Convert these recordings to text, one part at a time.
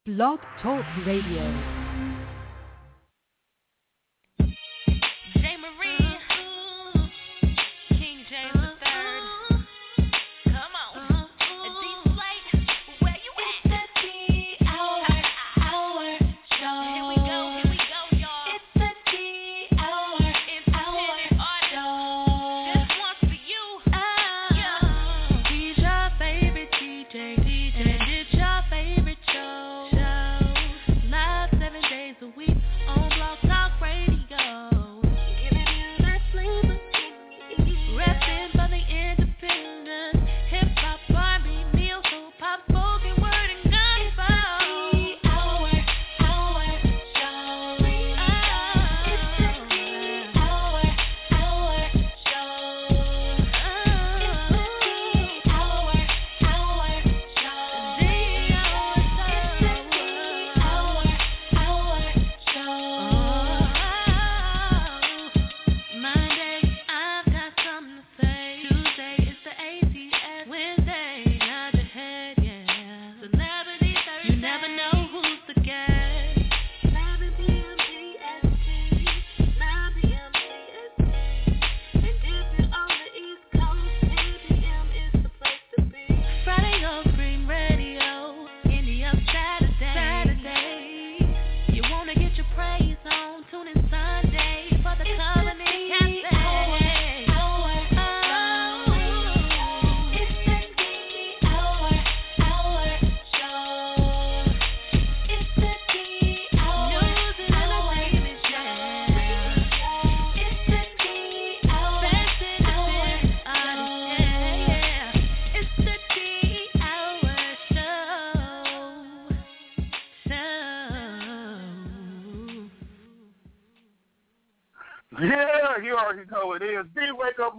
Blog Talk Radio. Yeah, you already know it is. D-Wake Up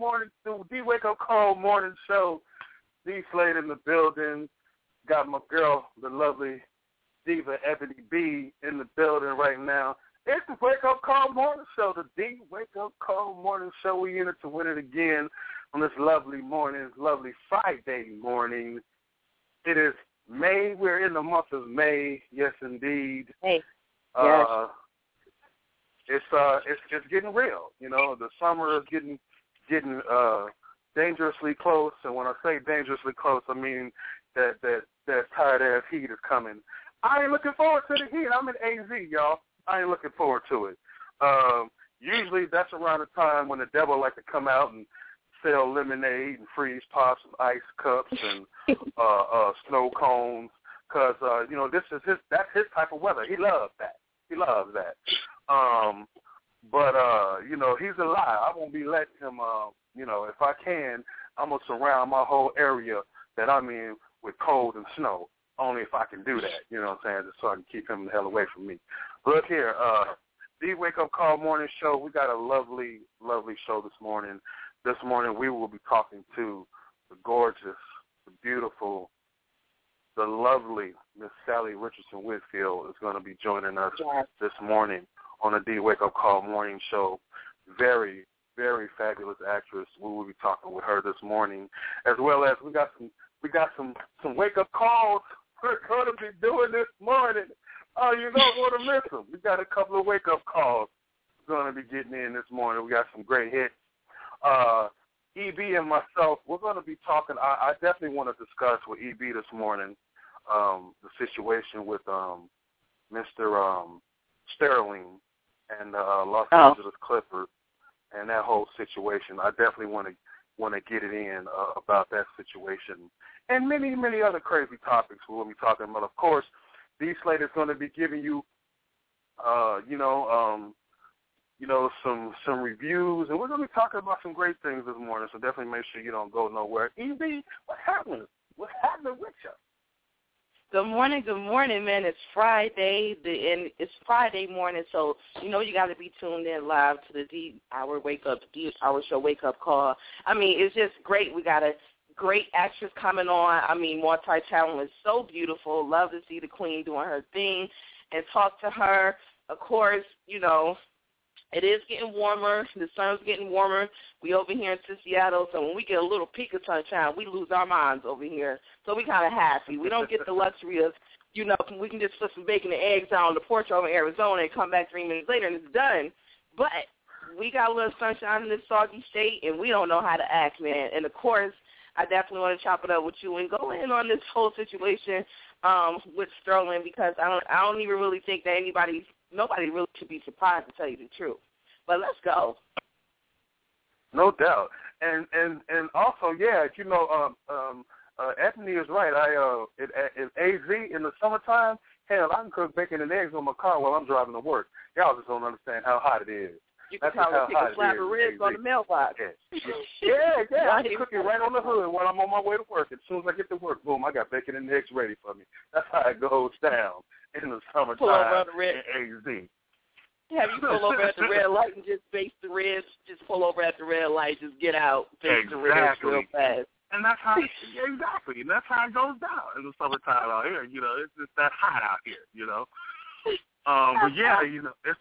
Call Morning Show. D Slade in the building. Got my girl, the lovely Diva Ebony B in the building right now. It's the Wake Up Call Morning Show, the D-Wake Up Call Morning Show. We in it to win it again on this lovely morning, lovely Friday morning. It is May. We're in the month of May. Yes, indeed. Hey. Yes. It's getting real. You know, the summer is getting dangerously close. And when I say dangerously close, I mean that tired ass heat is coming. I ain't looking forward to the heat. I'm in AZ, y'all. I ain't looking forward to it. Usually that's around the time when the devil like to come out and sell lemonade and freeze pops and ice cups and snow cones, because you know, that's his type of weather. He loves that. But you know, he's a lie. I won't be letting him. You know, if I can, I'm gonna surround my whole area that I'm in with cold and snow. Only if I can do that. You know what I'm saying? Just so I can keep him the hell away from me. Look here, the Wake Up Call Morning Show. We got a lovely, lovely show this morning. This morning we will be talking to the gorgeous, the beautiful, the lovely Miss Sally Richardson Whitfield is going to be joining us this morning on the D Wake Up Call Morning Show. Very, very fabulous actress. We will be talking with her this morning, as well as we got some wake up calls we're going to be doing this morning. Oh, you don't want to miss them. We got a couple of wake up calls we're going to be getting in this morning. We got some great hits. EB and myself, we're going to be talking. I definitely want to discuss with EB this morning the situation with Mr. Sterling and Los Angeles Clippers and that whole situation. I definitely want to get it in about that situation and many, many other crazy topics we'll be talking about. Of course, D Slate is going to be giving you, some reviews, and we're going to be talking about some great things this morning. So definitely make sure you don't go nowhere. EB, what happened? What's happening with you? Good morning, man. It's Friday, and it's Friday morning, so you know you got to be tuned in live to the D-Hour Show Wake Up Call. I mean, it's just great. We got a great actress coming on. I mean, multi-talented, so beautiful. Love to see the queen doing her thing and talk to her. Of course, you know, it is getting warmer. The sun's getting warmer. We over here in Seattle, so when we get a little peak of sunshine, we lose our minds over here. So we kind of happy. We don't get the luxury of you know, we can just put some bacon and eggs out on the porch over in Arizona and come back 3 minutes later and it's done. But we got a little sunshine in this soggy state, and we don't know how to act, man. And, of course, I definitely want to chop it up with you and go in on this whole situation with Sterling, because I don't even really think that nobody really should be surprised, to tell you the truth. But let's go. No doubt. And also, yeah, you know, Anthony is right. In AZ in the summertime, hell, I can cook bacon and eggs on my car while I'm driving to work. Y'all just don't understand how hot it is. You can probably take a slab of ribs on the mailbox. Yeah. I can cook it right on the hood while I'm on my way to work. As soon as I get to work, boom, I got bacon and eggs ready for me. That's how it goes down in the summertime in AZ. Have you pull over at the red light and just face the ribs? Just pull over at the red light, just get out, face the ribs real fast. And that's how exactly. And that's how it goes down in the summertime out here. You know, it's just that hot out here. You know. But yeah, you know, it's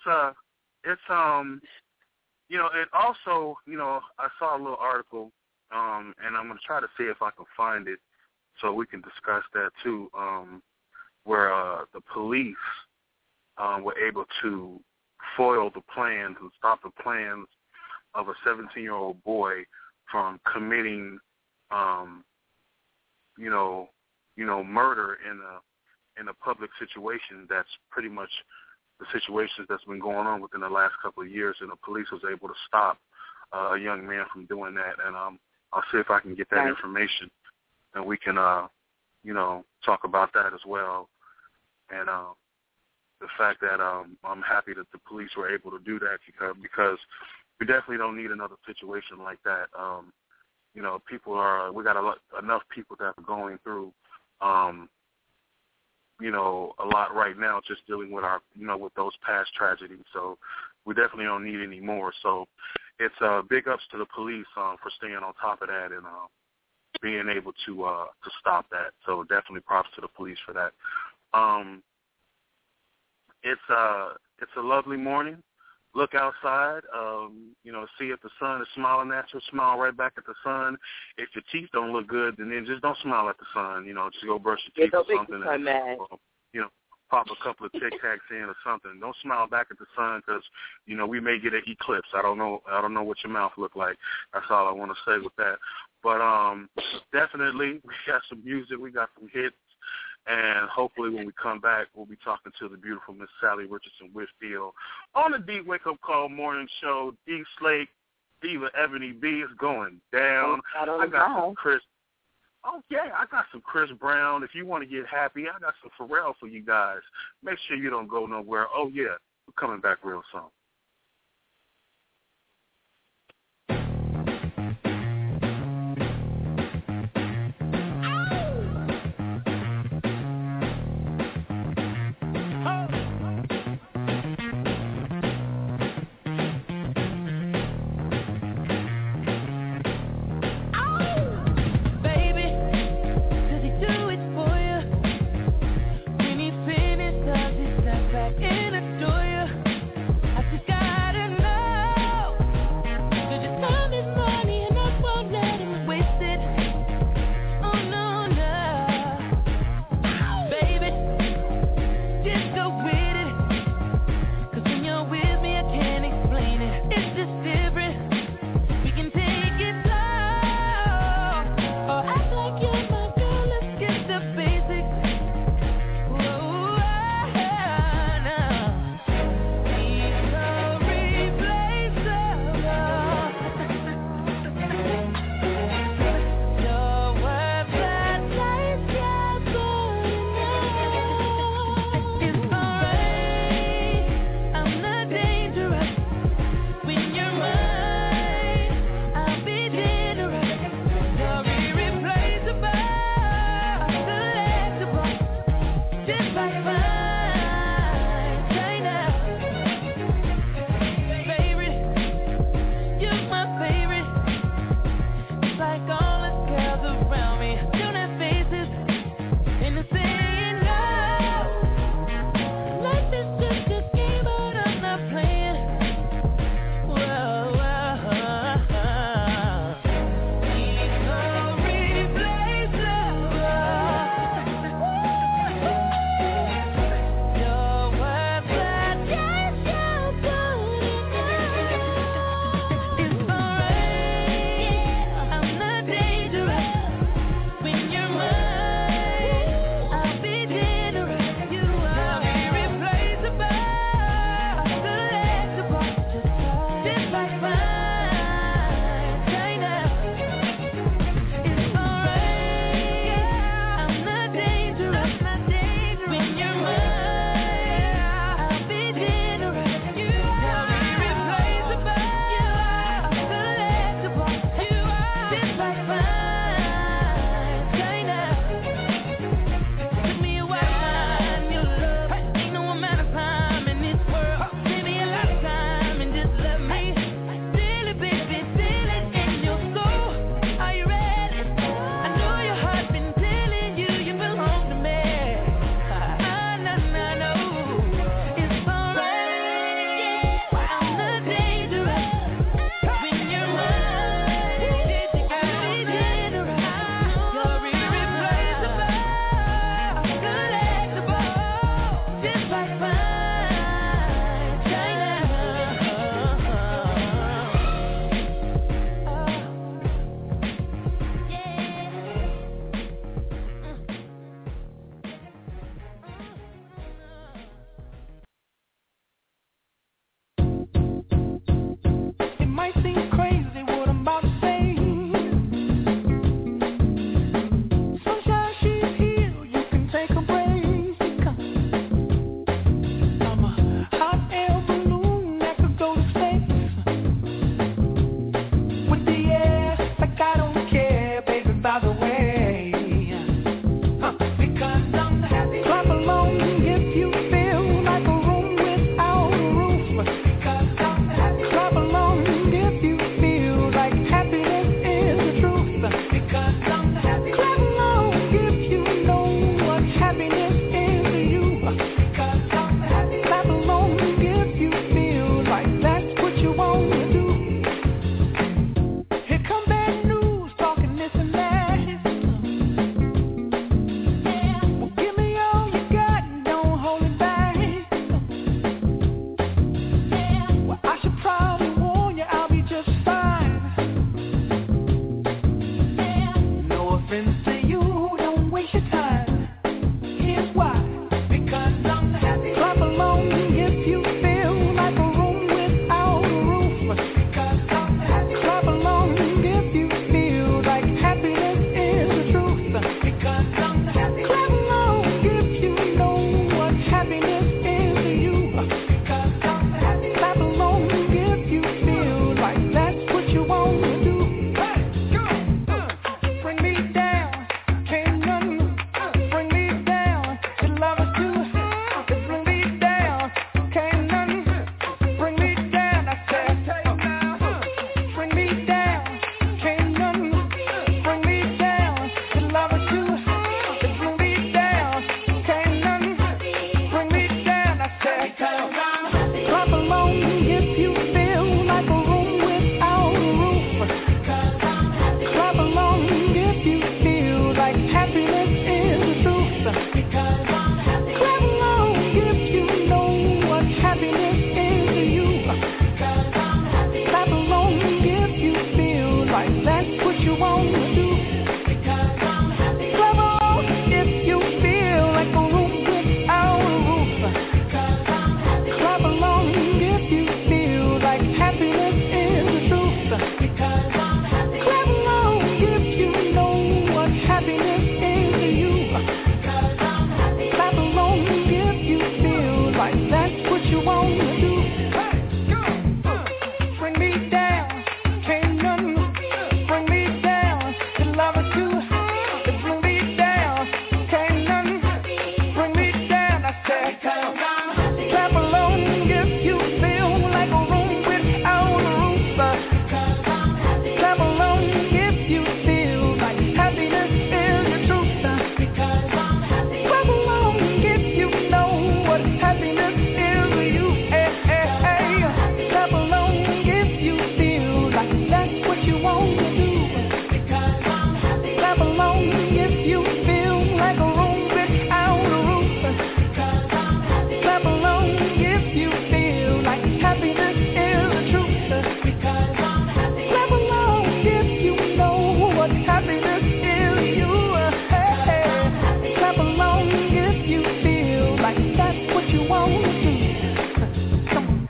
you know, and also, you know, I saw a little article, and I'm gonna try to see if I can find it so we can discuss that too, where the police were able to foil the plans and stop the plans of a 17-year-old boy from committing, you know, murder in a public situation that's pretty much the situations that's been going on within the last couple of years, and the police was able to stop a young man from doing that. And I'll see if I can get that information, and we can, you know, talk about that as well. And the fact that I'm happy that the police were able to do that because we definitely don't need another situation like that. You know, we got enough people that are going through, you know, a lot right now just dealing with with those past tragedies. So we definitely don't need any more. So it's big ups to the police for staying on top of that and being able to stop that. So definitely props to the police for that. It's a lovely morning. Look outside, you know, see if the sun is smiling at you, smile right back at the sun. If your teeth don't look good, then just don't smile at the sun. You know, just go brush your teeth or something. And, you know, pop a couple of Tic Tacs in or something. Don't smile back at the sun because, you know, we may get an eclipse. I don't know what your mouth look like. That's all I want to say with that. But definitely, we got some music. We got some hits. And hopefully when we come back, we'll be talking to the beautiful Miss Sally Richardson Whitfield on the D Wake Up Call Morning Show. D Slate, Diva Ebony B is going down. I got some Chris. Oh, yeah, I got some Chris Brown. If you want to get happy, I got some Pharrell for you guys. Make sure you don't go nowhere. Oh, yeah, we're coming back real soon. In a door, I just Clap along if you feel like a room without a roof. Clap along if you feel like happiness is the truth. Clap along if you know what happiness is to you. Clap along if you feel like that's what you want to do. Clap along if you feel like a room without a roof. Clap along if you feel like happiness is the truth. Clap along if you know what happiness is to you. Clap along if you feel like that's what you want to do.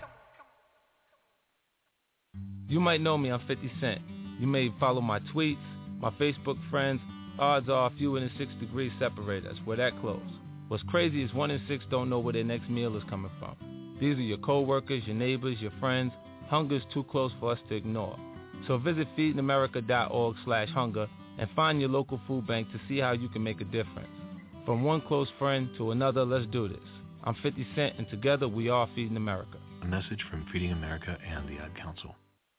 You might know me, I'm 50 Cent. You may follow my tweets, my Facebook friends. Odds are a few in 6 degrees separate us. We're that close. What's crazy is 1 in 6 don't know where their next meal is coming from. These are your co-workers, your neighbors, your friends. Hunger's too close for us to ignore. So visit feedingamerica.org/hunger and find your local food bank to see how you can make a difference. From one close friend to another, let's do this. I'm 50 Cent, and together we are Feeding America. A message from Feeding America and the Ad Council.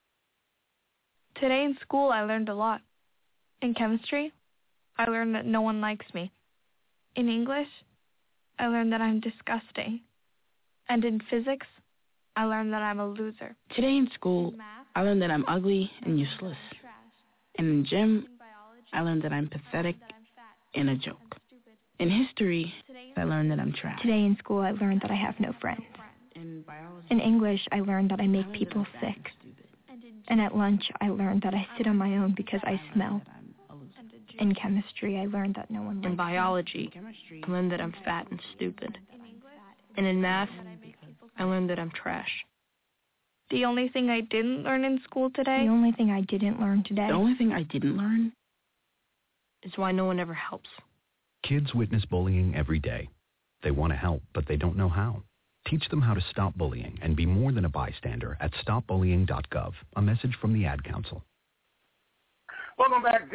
Today in school, I learned a lot. In chemistry, I learned that no one likes me. In English, I learned that I'm disgusting. And in physics, I learned that I'm a loser. Today in school, I learned that I'm ugly and useless. And in gym, I learned that I'm pathetic and a joke. In history, I learned that I'm trash. Today in school, I learned that I have no friends. In English, I learned that I make people sick. And at lunch, I learned that I sit on my own because I smell. In chemistry, I learned that no one likes me. In biology, I learned that I'm fat and stupid. And in math, I learned that I'm trash. The only thing I didn't learn in school today? The only thing I didn't learn today? The only thing I didn't learn is why no one ever helps. Kids witness bullying every day. They want to help, but they don't know how. Teach them how to stop bullying and be more than a bystander at stopbullying.gov. A message from the Ad Council. Welcome back,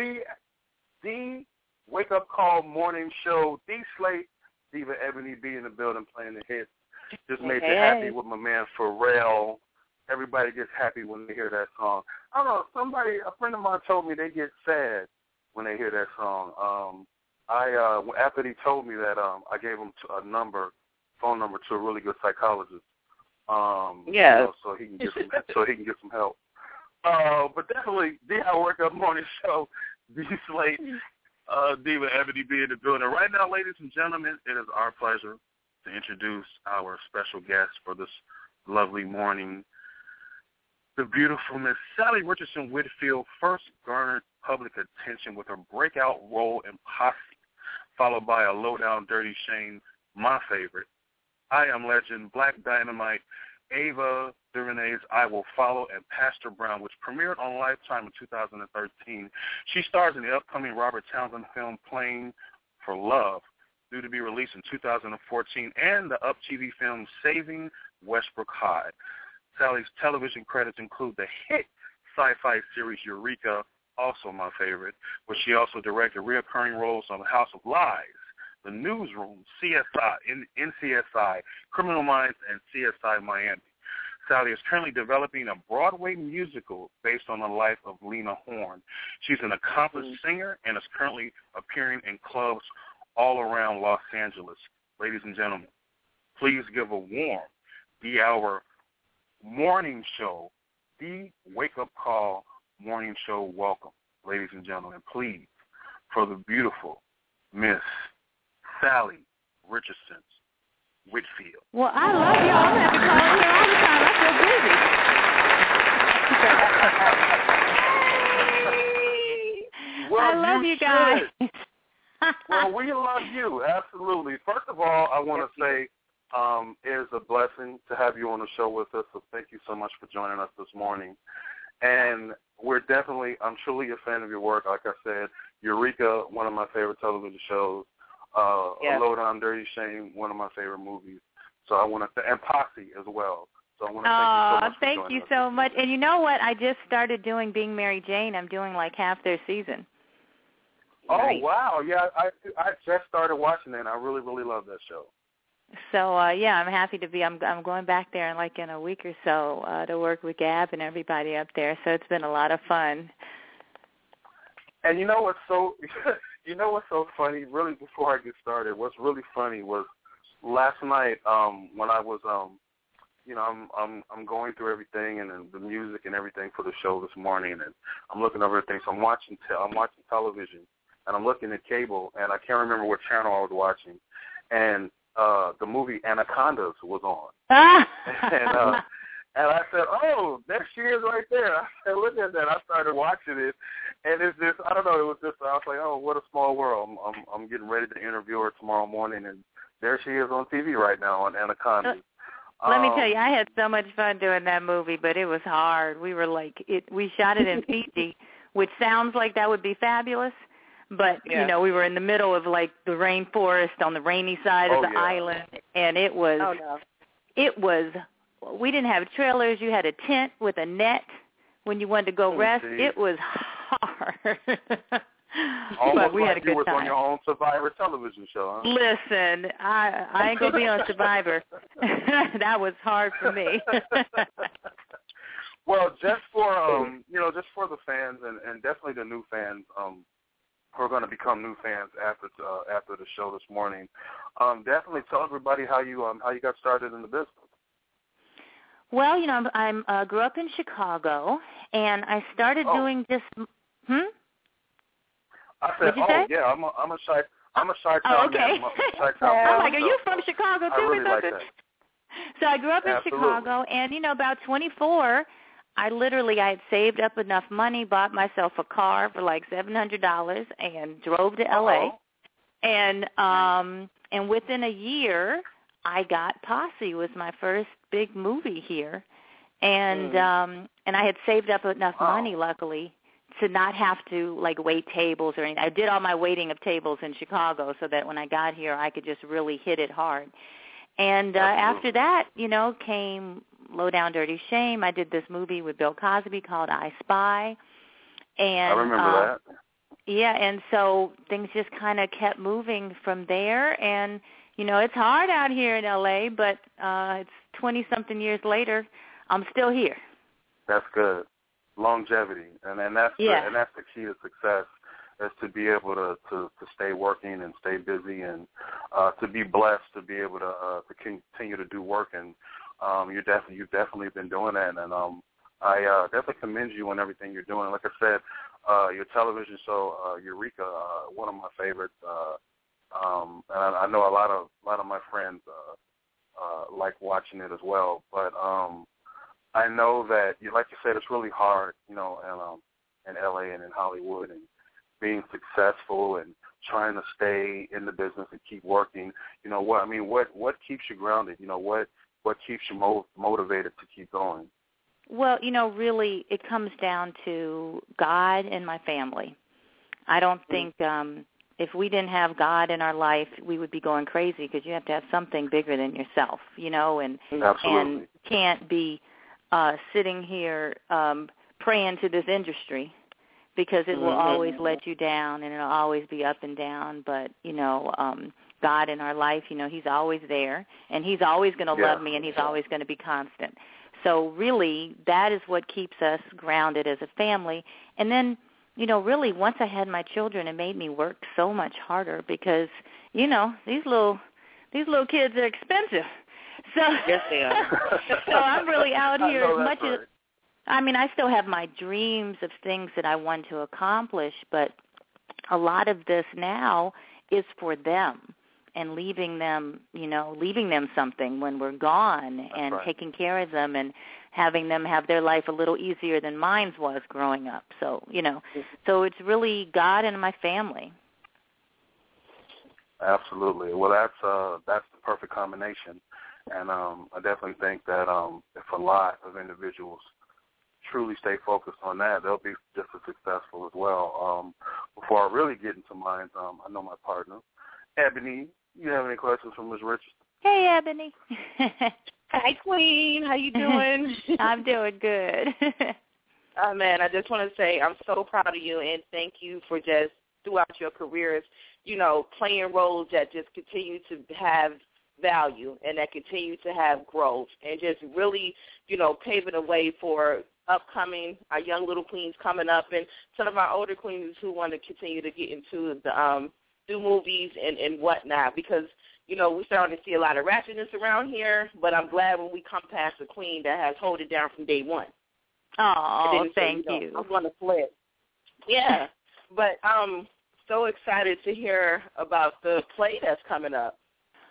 D Wake Up Call Morning Show. D Slate, Diva Ebony B in the building playing the hits. Just made you happy with my man Pharrell. Everybody gets happy when they hear that song. I don't know, a friend of mine told me they get sad when they hear that song. After he told me that, I gave him a phone number to a really good psychologist. So he can get some help. But definitely, the Wake Up Morning Show, D Slate, Diva Ebony B in the building. Right now, ladies and gentlemen, it is our pleasure to introduce our special guest for this lovely morning. The beautiful Miss Sally Richardson Whitfield first garnered public attention with her breakout role in Posse, followed by a Lowdown Dirty Shame, my favorite, I Am Legend, Black Dynamite, Ava DuVernay's I Will Follow, and Pastor Brown, which premiered on Lifetime in 2013. She stars in the upcoming Robert Townsend film Playing for Love, due to be released in 2014, and the Up TV film Saving Westbrook High. Sally's television credits include the hit sci-fi series Eureka, also my favorite, where she also directed recurring roles on House of Lies, The Newsroom, CSI, NCSI, Criminal Minds, and CSI Miami. Sally is currently developing a Broadway musical based on the life of Lena Horne. She's an accomplished singer and is currently appearing in clubs all around Los Angeles. Ladies and gentlemen, please give a warm D-Hour morning show, the wake-up call morning show welcome. Ladies and gentlemen, please, for the beautiful Miss Sally Richardson Whitfield. Well, I love y'all. I'm going to have to call in here all the time. I feel busy. Well, I love you guys. Well, we love you, absolutely. First of all, I want to say it is a blessing to have you on the show with us, so thank you so much for joining us this morning. And I'm truly a fan of your work. Like I said, Eureka, one of my favorite television shows. Lowdown Dirty Shame, one of my favorite movies. So I want to, and Posse as well. So I want to thank you so much. And you know what? I just started doing Being Mary Jane. I'm doing like half their season. Oh, wow. Yeah, I just started watching it, and I really, really love that show. So yeah, I'm happy to be. I'm going back there in a week or so to work with Gab and everybody up there. So it's been a lot of fun. And you know what's so funny? Really, before I get started, what's really funny was last night when I was I'm going through everything and the music and everything for the show this morning, and I'm looking over everything. So I'm watching television, and I'm looking at cable, and I can't remember what channel I was watching, and the movie Anacondas was on. And I said, oh, there she is right there. I said, look at that. I started watching it, and it's just, I don't know, it was just, I was like, oh, what a small world. I'm getting ready to interview her tomorrow morning, and there she is on TV right now on Anacondas. Let me tell you, I had so much fun doing that movie, but it was hard. We were we shot it in Fiji, which sounds like that would be fabulous. But, you know, we were in the middle of, the rainforest on the rainy side of the island, and it was, we didn't have trailers. You had a tent with a net when you wanted to go rest. Geez. It was hard. Almost we like had a good you was time. On your own Survivor television show, huh? Listen, I ain't going to be on Survivor. That was hard for me. Well, just for, just for the fans and definitely the new fans, who are going to become new fans after the show this morning. Definitely tell everybody how you got started in the business. Well, I grew up in Chicago, and I started doing just. I said, yeah, I'm a shy. I'm a shy town. Oh, okay. I'm like, are you from so Chicago too? I really like that. So I grew up in Chicago, and about 24. I had saved up enough money, bought myself a car for like $700, and drove to L.A. And within a year, I got Posse. Was my first big movie here, and I had saved up enough money, luckily, to not have to wait tables or anything. I did all my waiting of tables in Chicago so that when I got here, I could just really hit it hard. And after that, came Low Down Dirty Shame. I did this movie with Bill Cosby called I Spy. And, I remember that. Yeah, and so things just kind of kept moving from there. And, it's hard out here in L.A., but it's 20-something years later. I'm still here. That's good. Longevity. And that's the key to success, is to be able to stay working and stay busy, and to be blessed to be able to continue to do work. And you've definitely been doing that, and I definitely commend you on everything you're doing. Like I said, your television show, Eureka, one of my favorites, and I know a lot of my friends like watching it as well. But I know that, like you said, it's really hard, in LA and in Hollywood, and being successful and trying to stay in the business and keep working. What keeps you grounded? What keeps you motivated to keep going? Well, really, it comes down to God and my family. I don't think if we didn't have God in our life, we would be going crazy, because you have to have something bigger than yourself, and can't be sitting here praying to this industry, because it will always let you down, and it'll always be up and down. But, God in our life, he's always there, and he's always going to love me, and he's always going to be constant. So really, that is what keeps us grounded as a family. And then, really, once I had my children, it made me work so much harder, because, these little kids are expensive. So, yes, they are. So I'm really out here as much as, I still have my dreams of things that I want to accomplish, but a lot of this now is for them, and leaving them something when we're gone, and taking care of them, and having them have their life a little easier than mine was growing up. So, so it's really God and my family. Absolutely. Well, that's the perfect combination. And I definitely think that if a lot of individuals truly stay focused on that, they'll be just as successful as well. Before I really get into mine, I know my partner, Ebony. You have any questions for Ms. Richardson? Hey, Ebony. Hi, Queen. How you doing? I'm doing good. Oh, man, I just want to say I'm so proud of you, and thank you for just throughout your careers, playing roles that just continue to have value and that continue to have growth and just really, paving the way for upcoming, our young little queens coming up and some of our older queens who want to continue to get into the do movies and whatnot because, we're starting to see a lot of ratchetness around here, but I'm glad when we come past a queen that has hold it down from day one. Oh, thank you. I'm going to flip. Yeah, but I'm so excited to hear about the play that's coming up.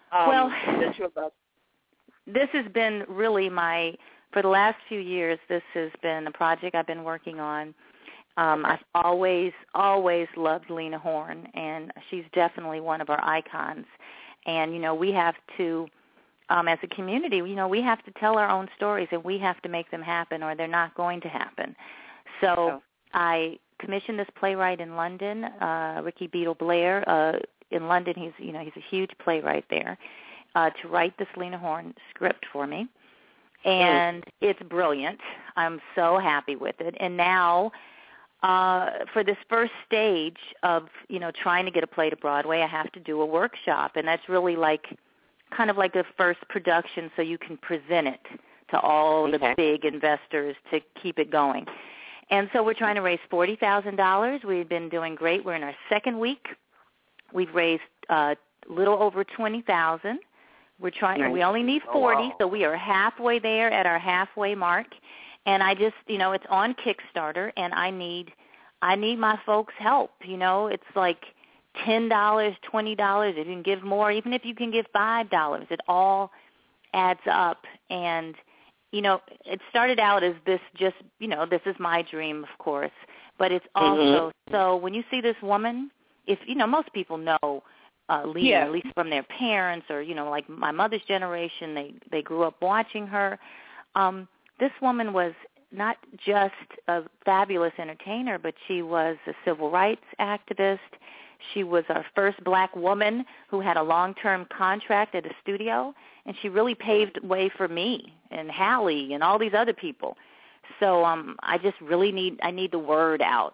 This has been really for the last few years, this has been a project I've been working on. I've always loved Lena Horne, and she's definitely one of our icons. And, we have to, as a community, we have to tell our own stories, and we have to make them happen, or they're not going to happen. So I commissioned this playwright in London, Ricky Beadle Blair. In London, he's a huge playwright there, to write this Lena Horne script for me. And it's brilliant. I'm so happy with it. And now, for this first stage of, trying to get a play to Broadway, I have to do a workshop. And that's really kind of like a first production so you can present it to all the big investors to keep it going. And so we're trying to raise $40,000. We've been doing great. We're in our second week. We've raised a little over $20,000. We're trying. We only need 40, so we are halfway there at our halfway mark. And I just, it's on Kickstarter, and I need my folks' help. It's like $10, $20. If you can give more, even if you can give $5, it all adds up. And it started out as this just, this is my dream, of course, but it's also so when you see this woman, if most people know Lena, at least from their parents or like my mother's generation, they grew up watching her. This woman was not just a fabulous entertainer, but she was a civil rights activist. She was our first black woman who had a long-term contract at a studio, and she really paved way for me and Hallie and all these other people. So I just really need the word out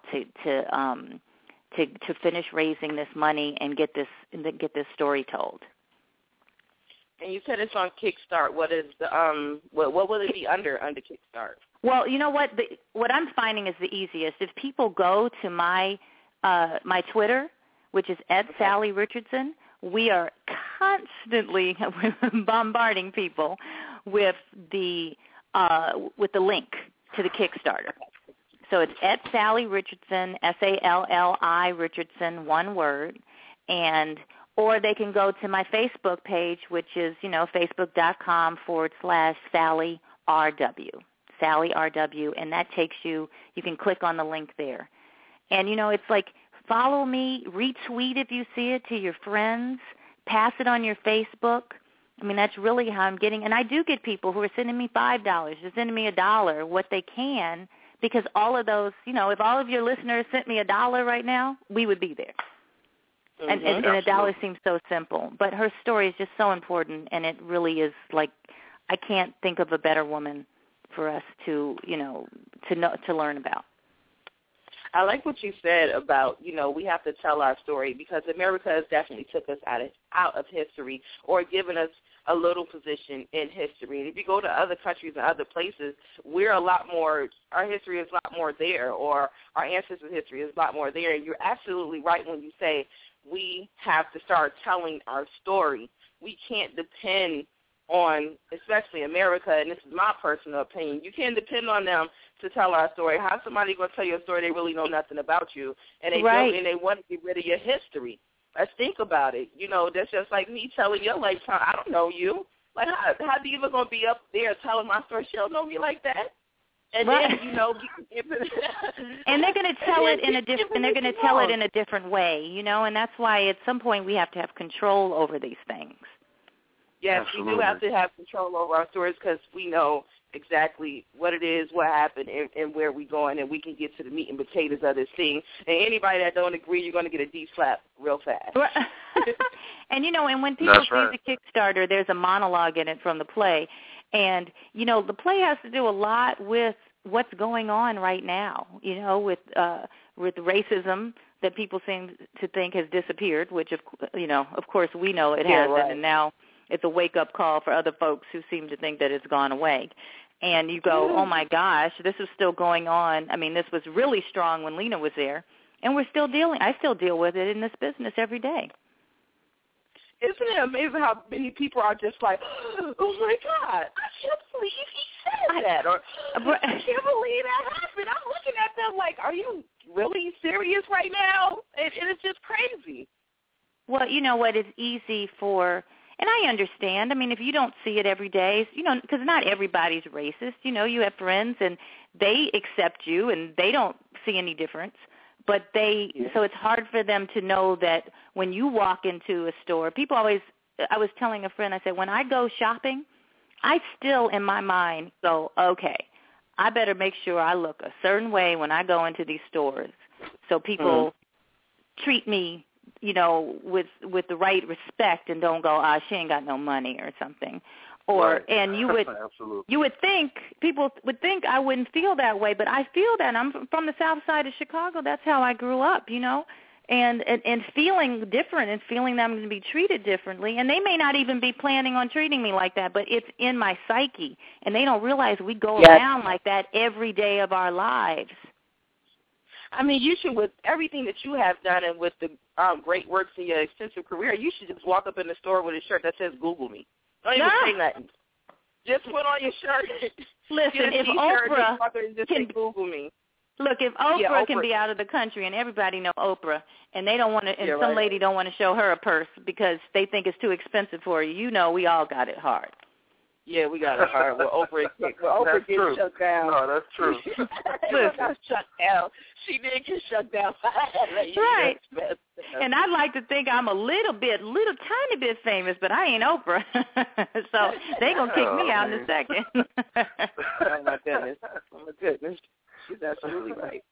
to finish raising this money and get this story told. And you said it's on Kickstart. What is the what will it be under Kickstart? Well, you know what? What I'm finding is the easiest. If people go to my Twitter, which is @SallyRichardson, we are constantly bombarding people with the link to the Kickstarter. So it's @SallyRichardson, SALLI Richardson, one word, or they can go to my Facebook page, which is, facebook.com/SallyRW, SallyRW, and that takes you can click on the link there. And, it's like, follow me, retweet if you see it to your friends, pass it on your Facebook. I mean, that's really how I'm getting, and I do get people who are sending me $5, they're sending me $1, what they can, because all of those, if all of your listeners sent me $1 right now, we would be there. And $1 seems so simple, but her story is just so important, and it really is like, I can't think of a better woman for us to learn about. I like what you said about, we have to tell our story because America has definitely took us out of history or given us a little position in history. And if you go to other countries and other places, our history is a lot more there, or our ancestors' history is a lot more there. And you're absolutely right when you say we have to start telling our story. We can't depend on, especially America, and this is my personal opinion, you can't depend on them to tell our story. How's somebody going to tell you a story they really know nothing about you, and they want to get rid of your history? Let's think about it. That's just like me telling your lifetime, I don't know you. Like, how do you even going to be up there telling my story? She don't know me like that. And then, and they're going to tell it in a different way, and that's why at some point we have to have control over these things. Yes, we do have to have control over our stories because we know exactly what it is, what happened, and where we're going, and we can get to the meat and potatoes of this thing. And anybody that don't agree, you're going to get a D-slap real fast. And, and when people see the Kickstarter, there's a monologue in it from the play. And, the play has to do a lot with what's going on right now, with racism that people seem to think has disappeared, which, of course, we know it hasn't. Right. And now it's a wake-up call for other folks who seem to think that it's gone away. And you go, oh, my gosh, this is still going on. I mean, this was really strong when Lena was there, and I still deal with it in this business every day. Isn't it amazing how many people are just like, oh, my God, I can't believe he said that, or I can't believe that happened. I'm looking at them like, are you really serious right now? And it's just crazy. Well, you know what, it's easy for, and I understand, I mean, if you don't see it every day, you know, because not everybody's racist. You know, you have friends, and they accept you, and they don't see any difference. But so it's hard for them to know that when you walk into a store, people always, I was telling a friend, I said, when I go shopping, I still in my mind go, okay, I better make sure I look a certain way when I go into these stores so people treat me, you know, with the right respect and don't go, she ain't got no money or something. Or and you would think, people would think I wouldn't feel that way, but I feel that. I'm from the south side of Chicago. That's how I grew up, you know, and feeling different and feeling that I'm going to be treated differently. And they may not even be planning on treating me like that, but it's in my psyche, and they don't realize we go around like that every day of our lives. I mean, you should, with everything that you have done and with the great works in your extensive career, you should just walk up in the store with a shirt that says Google me. Don't even say nothing. Just put on your shirt. Listen, if Oprah can Google me. Look, if Oprah can be out of the country and everybody know Oprah, and they don't want to, and some lady don't want to show her a purse because they think it's too expensive for you, you know, we all got it hard. Yeah, we got it hard. Oprah gets shut down. No, that's true. She got shut down. She did get shut down. Right. And I'd like to think I'm a little tiny bit famous, but I ain't Oprah. So they going to kick me out in a second. Oh, my goodness. Oh, my goodness. She's absolutely right.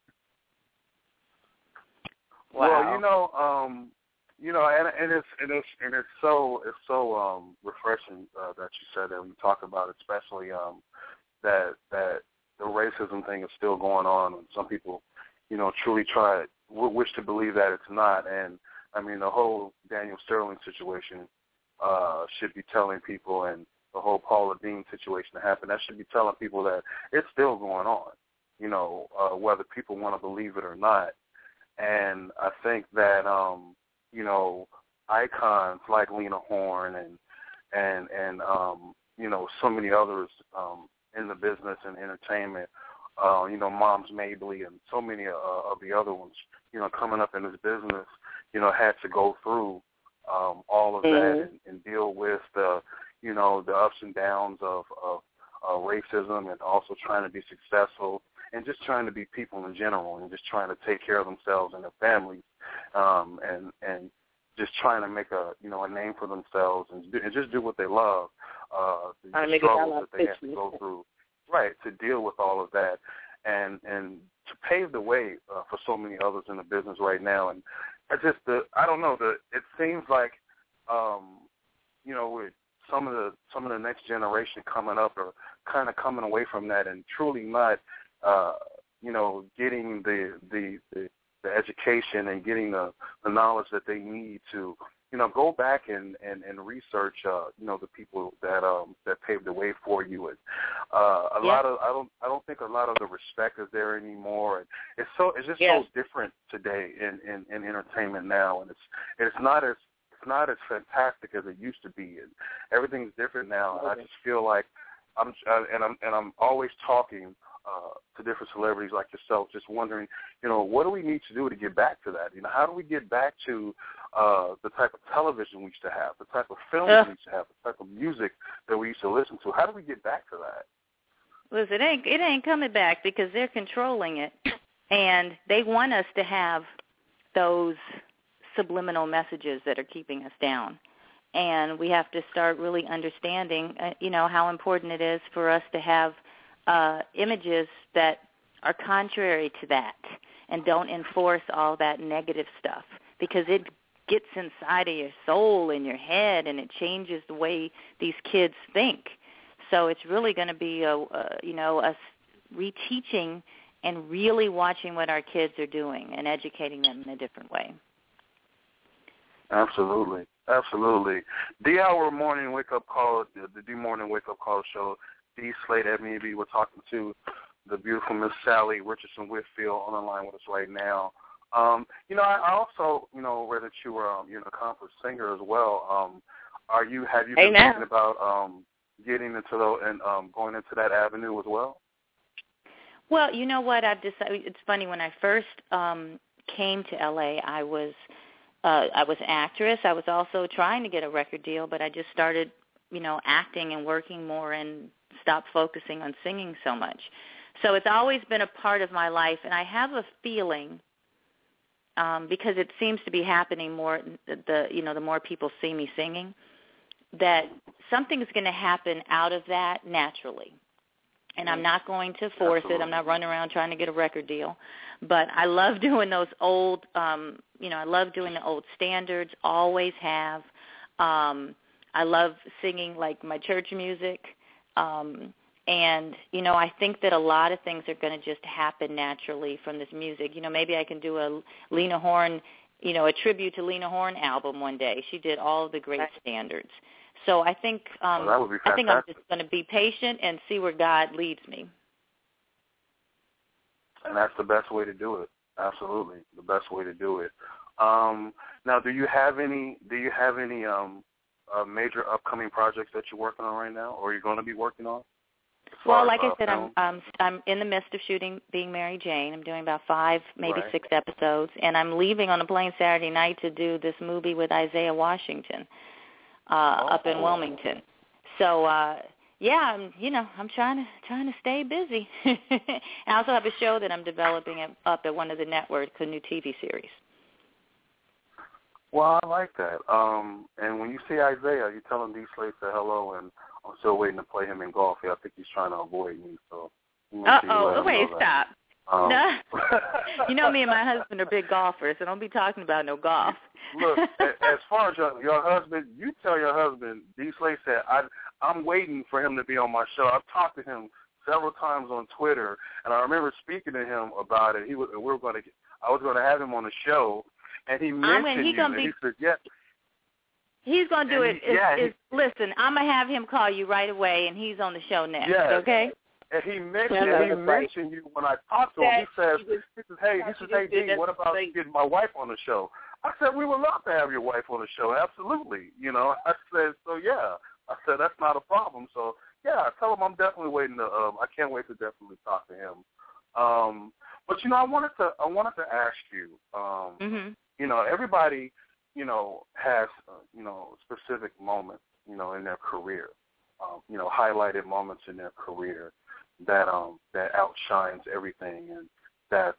Wow. Well, and it's so refreshing that you said that. We talk about especially that the racism thing is still going on, and some people, you know, truly wish to believe that it's not. And I mean, the whole Daniel Sterling situation should be telling people, and the whole Paula Deen situation that happened, that should be telling people that it's still going on. You know, whether people want to believe it or not. And I think that you know, icons like Lena Horne and you know, so many others in the business and entertainment, you know, Moms Mabley and so many of the other ones, you know, coming up in this business, you know, had to go through all of that and deal with the, you know, the ups and downs of racism, and also trying to be successful and just trying to be people in general, and just trying to take care of themselves and their families, and just trying to make a name for themselves and just do what they love. The struggles that they have to go through, right, to deal with all of that, and to pave the way for so many others in the business right now. And I don't know, it seems like, you know, with some of the next generation coming up are kind of coming away from that and truly not, you know, getting the education and getting the knowledge that they need to, you know, go back and research, you know, the people that paved the way for you. And lot of I don't think a lot of the respect is there anymore. And it's just so different today in entertainment now, and it's not as fantastic as it used to be, and everything's different now. And I just feel like I'm always talking to different celebrities like yourself, just wondering, you know, what do we need to do to get back to that? You know, how do we get back to the type of television we used to have, the type of film we used to have, the type of music that we used to listen to? How do we get back to that? Listen, it ain't coming back because they're controlling it, and they want us to have those subliminal messages that are keeping us down. And we have to start really understanding, you know, how important it is for us to have images that are contrary to that and don't enforce all that negative stuff, because it gets inside of your soul and your head, and it changes the way these kids think. So it's really going to be you know, us reteaching and really watching what our kids are doing and educating them in a different way. Absolutely. Absolutely. D-Hour Morning Wake Up Call, the D-Morning Wake Up Call show, D. Slate at me. We're talking to the beautiful Miss Sally Richardson Whitfield on the line with us right now. I also, read that you were, an accomplished singer as well. Have you been thinking about getting into going into that avenue as well? Well, you know what? I've decided. It's funny, when I first came to LA, I was an actress. I was also trying to get a record deal, but I just started, acting and working more and stopped focusing on singing so much. So it's always been a part of my life, and I have a feeling, because it seems to be happening more, the more people see me singing, that something is going to happen out of that naturally. And I'm not going to force it. I'm not running around trying to get a record deal. But I love doing those old, I love doing the old standards, always have. I love singing, like, my church music. And, I think that a lot of things are going to just happen naturally from this music. Maybe I can do a Lena Horne, a tribute to Lena Horne album one day. She did all of the great standards. So I think I'm just going to be patient and see where God leads me. And that's the best way to do it. Absolutely, the best way to do it. Now, do you have any major upcoming projects that you're working on right now, or you're going to be working on? Well, like I said, I'm in the midst of shooting Being Mary Jane. I'm doing about 5, maybe 6 episodes, and I'm leaving on a plane Saturday night to do this movie with Isaiah Washington. Up in Wilmington. So I'm trying to stay busy. I also have a show that I'm developing up at one of the networks, a new TV series. Well, I like that. And when you see Isaiah, you tell him D. Slate said hello, and I'm still waiting to play him in golf. I think he's trying to avoid me. So. Wait, stop. No. Me and my husband are big golfers, so don't be talking about no golf. Look, as far as your husband, you tell your husband, D. Slate said, I'm waiting for him to be on my show. I've talked to him several times on Twitter, and I remember speaking to him about it. I was going to have him on the show, and he mentioned you, and he said, yes. He's going to do it. Listen, I'm going to have him call you right away, and he's on the show next, okay? And he mentioned you when I talked to him. He says, hey, D, what about getting my wife on the show? I said, we would love to have your wife on the show, absolutely. I said, so yeah. I said, that's not a problem. So, yeah, tell him I'm definitely waiting to, I can't wait to definitely talk to him. But, I wanted to ask you, everybody, has, specific moments, in their career, highlighted moments in their career that outshines everything, and that's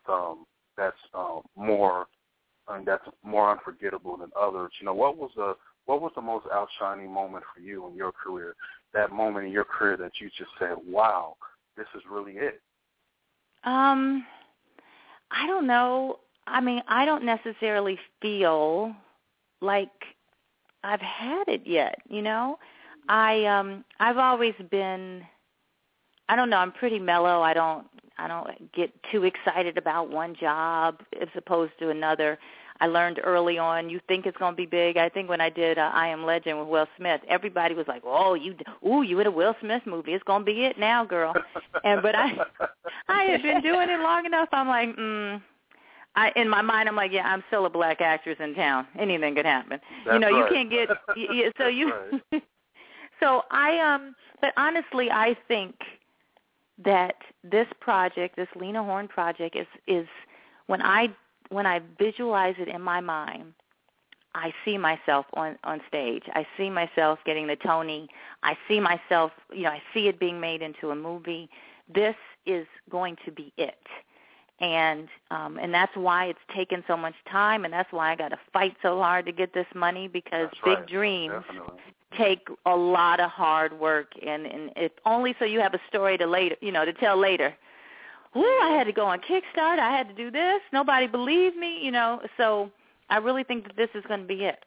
more unforgettable than others. What was the most outshining moment for you in your career? That moment in your career that you just said, "Wow, this is really it." I don't know. I mean, I don't necessarily feel like I've had it yet. I've always been, I don't know, I'm pretty mellow. I don't get too excited about one job as opposed to another. I learned early on, you think it's going to be big. I think when I did I Am Legend with Will Smith, everybody was like, "Oh, you in a Will Smith movie. It's going to be it now, girl." But I had been doing it long enough. I'm like, in my mind, I'm like, yeah, I'm still a black actress in town. Anything could happen. That's right. You can't get so you. Right. So but honestly, I think that this project, this Lena Horne project, is when I visualize it in my mind, I see myself on stage. I see myself getting the Tony. I see myself, I see it being made into a movie. This is going to be it. And that's why it's taken so much time, and that's why I got to fight so hard to get this money, because big dreams take a lot of hard work, and if only so you have a story to tell later. I had to go on Kickstarter. I had to do this. Nobody believed me, So I really think that this is going to be it.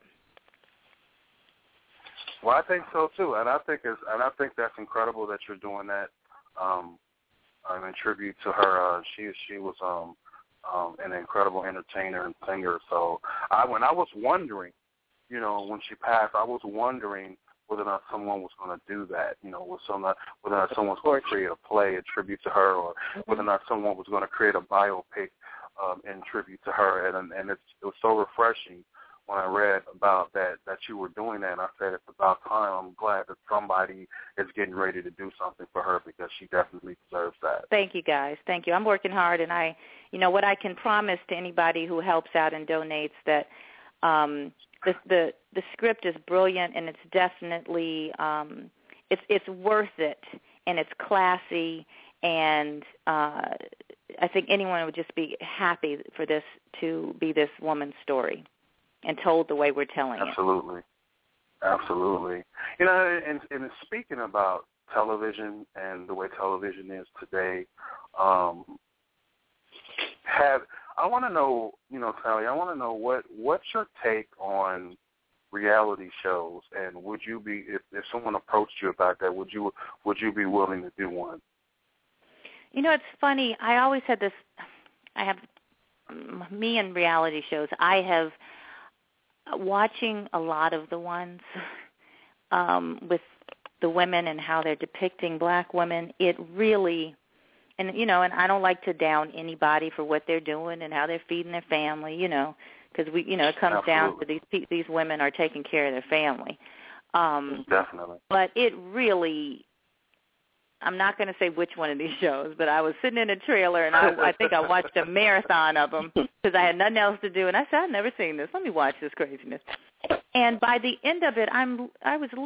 Well, I think so too, and I think that's incredible that you're doing that. In tribute to her, she was an incredible entertainer and singer. So when I was wondering, you know, when she passed, I was wondering whether or not someone was going to do that, you know, whether or not someone was going to create a play in tribute to her, or whether or not someone was going to create a biopic in tribute to her. And it was so refreshing when I read about that you were doing that, and I said, it's about time. I'm glad that somebody is getting ready to do something for her, because she definitely deserves that. Thank you, guys. Thank you. I'm working hard, and what I can promise to anybody who helps out and donates, that the script is brilliant, and it's definitely it's worth it, and it's classy, and I think anyone would just be happy for this to be this woman's story, and told the way we're telling it. Absolutely. You know, and speaking about television and the way television is today, I want to know, you know, Sally, I want to know what's your take on reality shows, and would you be, if someone approached you about that, would you be willing to do one? You know, it's funny. I always had this. Me and reality shows. I have. Watching a lot of the ones with the women and how they're depicting black women, it really, and I don't like to down anybody for what they're doing and how they're feeding their family, because it comes down to these women are taking care of their family. Definitely. But it really, I'm not going to say which one of these shows, but I was sitting in a trailer, and I think I watched a marathon of them because I had nothing else to do, and I said, I've never seen this. Let me watch this craziness. And by the end of it, I was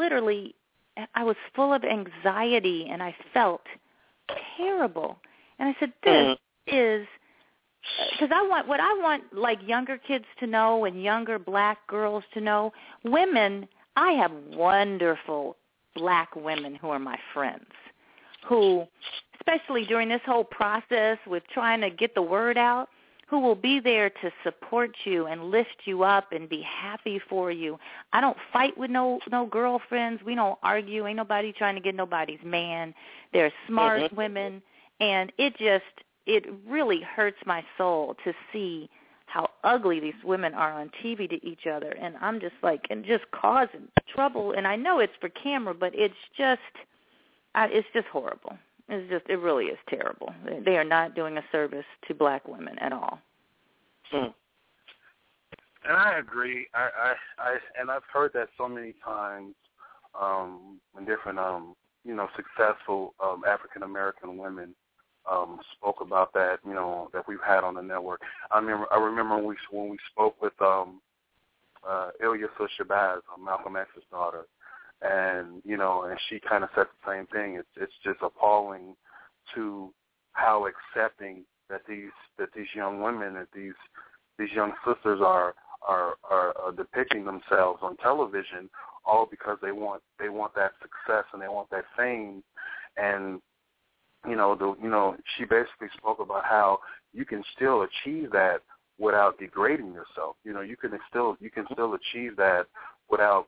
full of anxiety, and I felt terrible. And I said, this is, because I want like younger kids to know and younger black girls to know, women, I have wonderful black women who are my friends, who, especially during this whole process with trying to get the word out, who will be there to support you and lift you up and be happy for you. I don't fight with no girlfriends. We don't argue. Ain't nobody trying to get nobody's man. They're smart women, and it really hurts my soul to see how ugly these women are on TV to each other. And I'm just like, and just causing trouble. And I know it's for camera, but it's just horrible. It really is terrible. They are not doing a service to black women at all. And I agree. And I've heard that so many times when different successful African American women spoke about that, that we've had on the network. I remember when we spoke with Ilyasah Shabazz, Malcolm X's daughter. And and she kind of said the same thing. It's just appalling to how accepting that these young women, that these young sisters are depicting themselves on television, all because they want that success and they want that fame. And she basically spoke about how you can still achieve that without degrading yourself. You can still achieve that without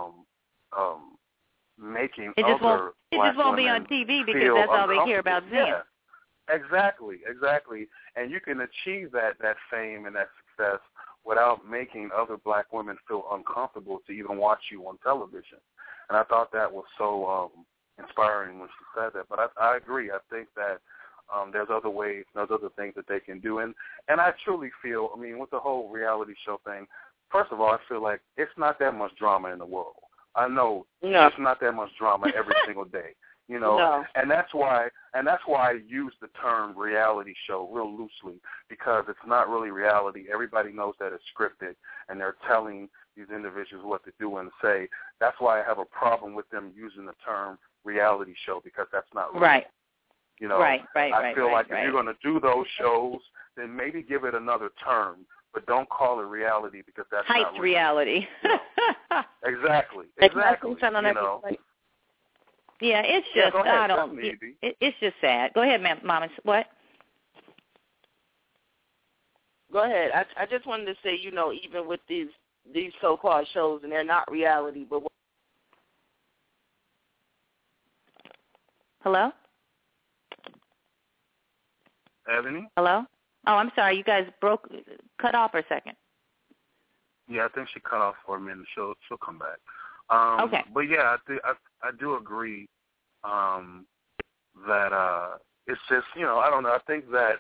making it just won't be on TV because that's all they hear about seeing. Yeah, exactly. And you can achieve that fame and that success without making other black women feel uncomfortable to even watch you on television. And I thought that was so inspiring when she said that. But I agree. I think that there's other ways, there's other things that they can do. And I truly feel, with the whole reality show thing, first of all, I feel like it's not that much drama in the world. I know there's not that much drama every single day, No. and that's why I use the term reality show real loosely, because it's not really reality. Everybody knows that it's scripted, and they're telling these individuals what to do and say. That's why I have a problem with them using the term reality show, because that's not real. Right. I feel like if you're going to do those shows, then maybe give it another term. But don't call it reality, because that's not real. Reality. Exactly. Yeah, it's just it's just sad. Go ahead, Mama. What? Go ahead. I just wanted to say, even with these so-called shows, and they're not reality, but Hello? Ebony? Hello? Oh, I'm sorry. You guys cut off for a second. Yeah, I think she cut off for a minute. She'll come back. Okay. But yeah, I do agree that it's just, I don't know. I think that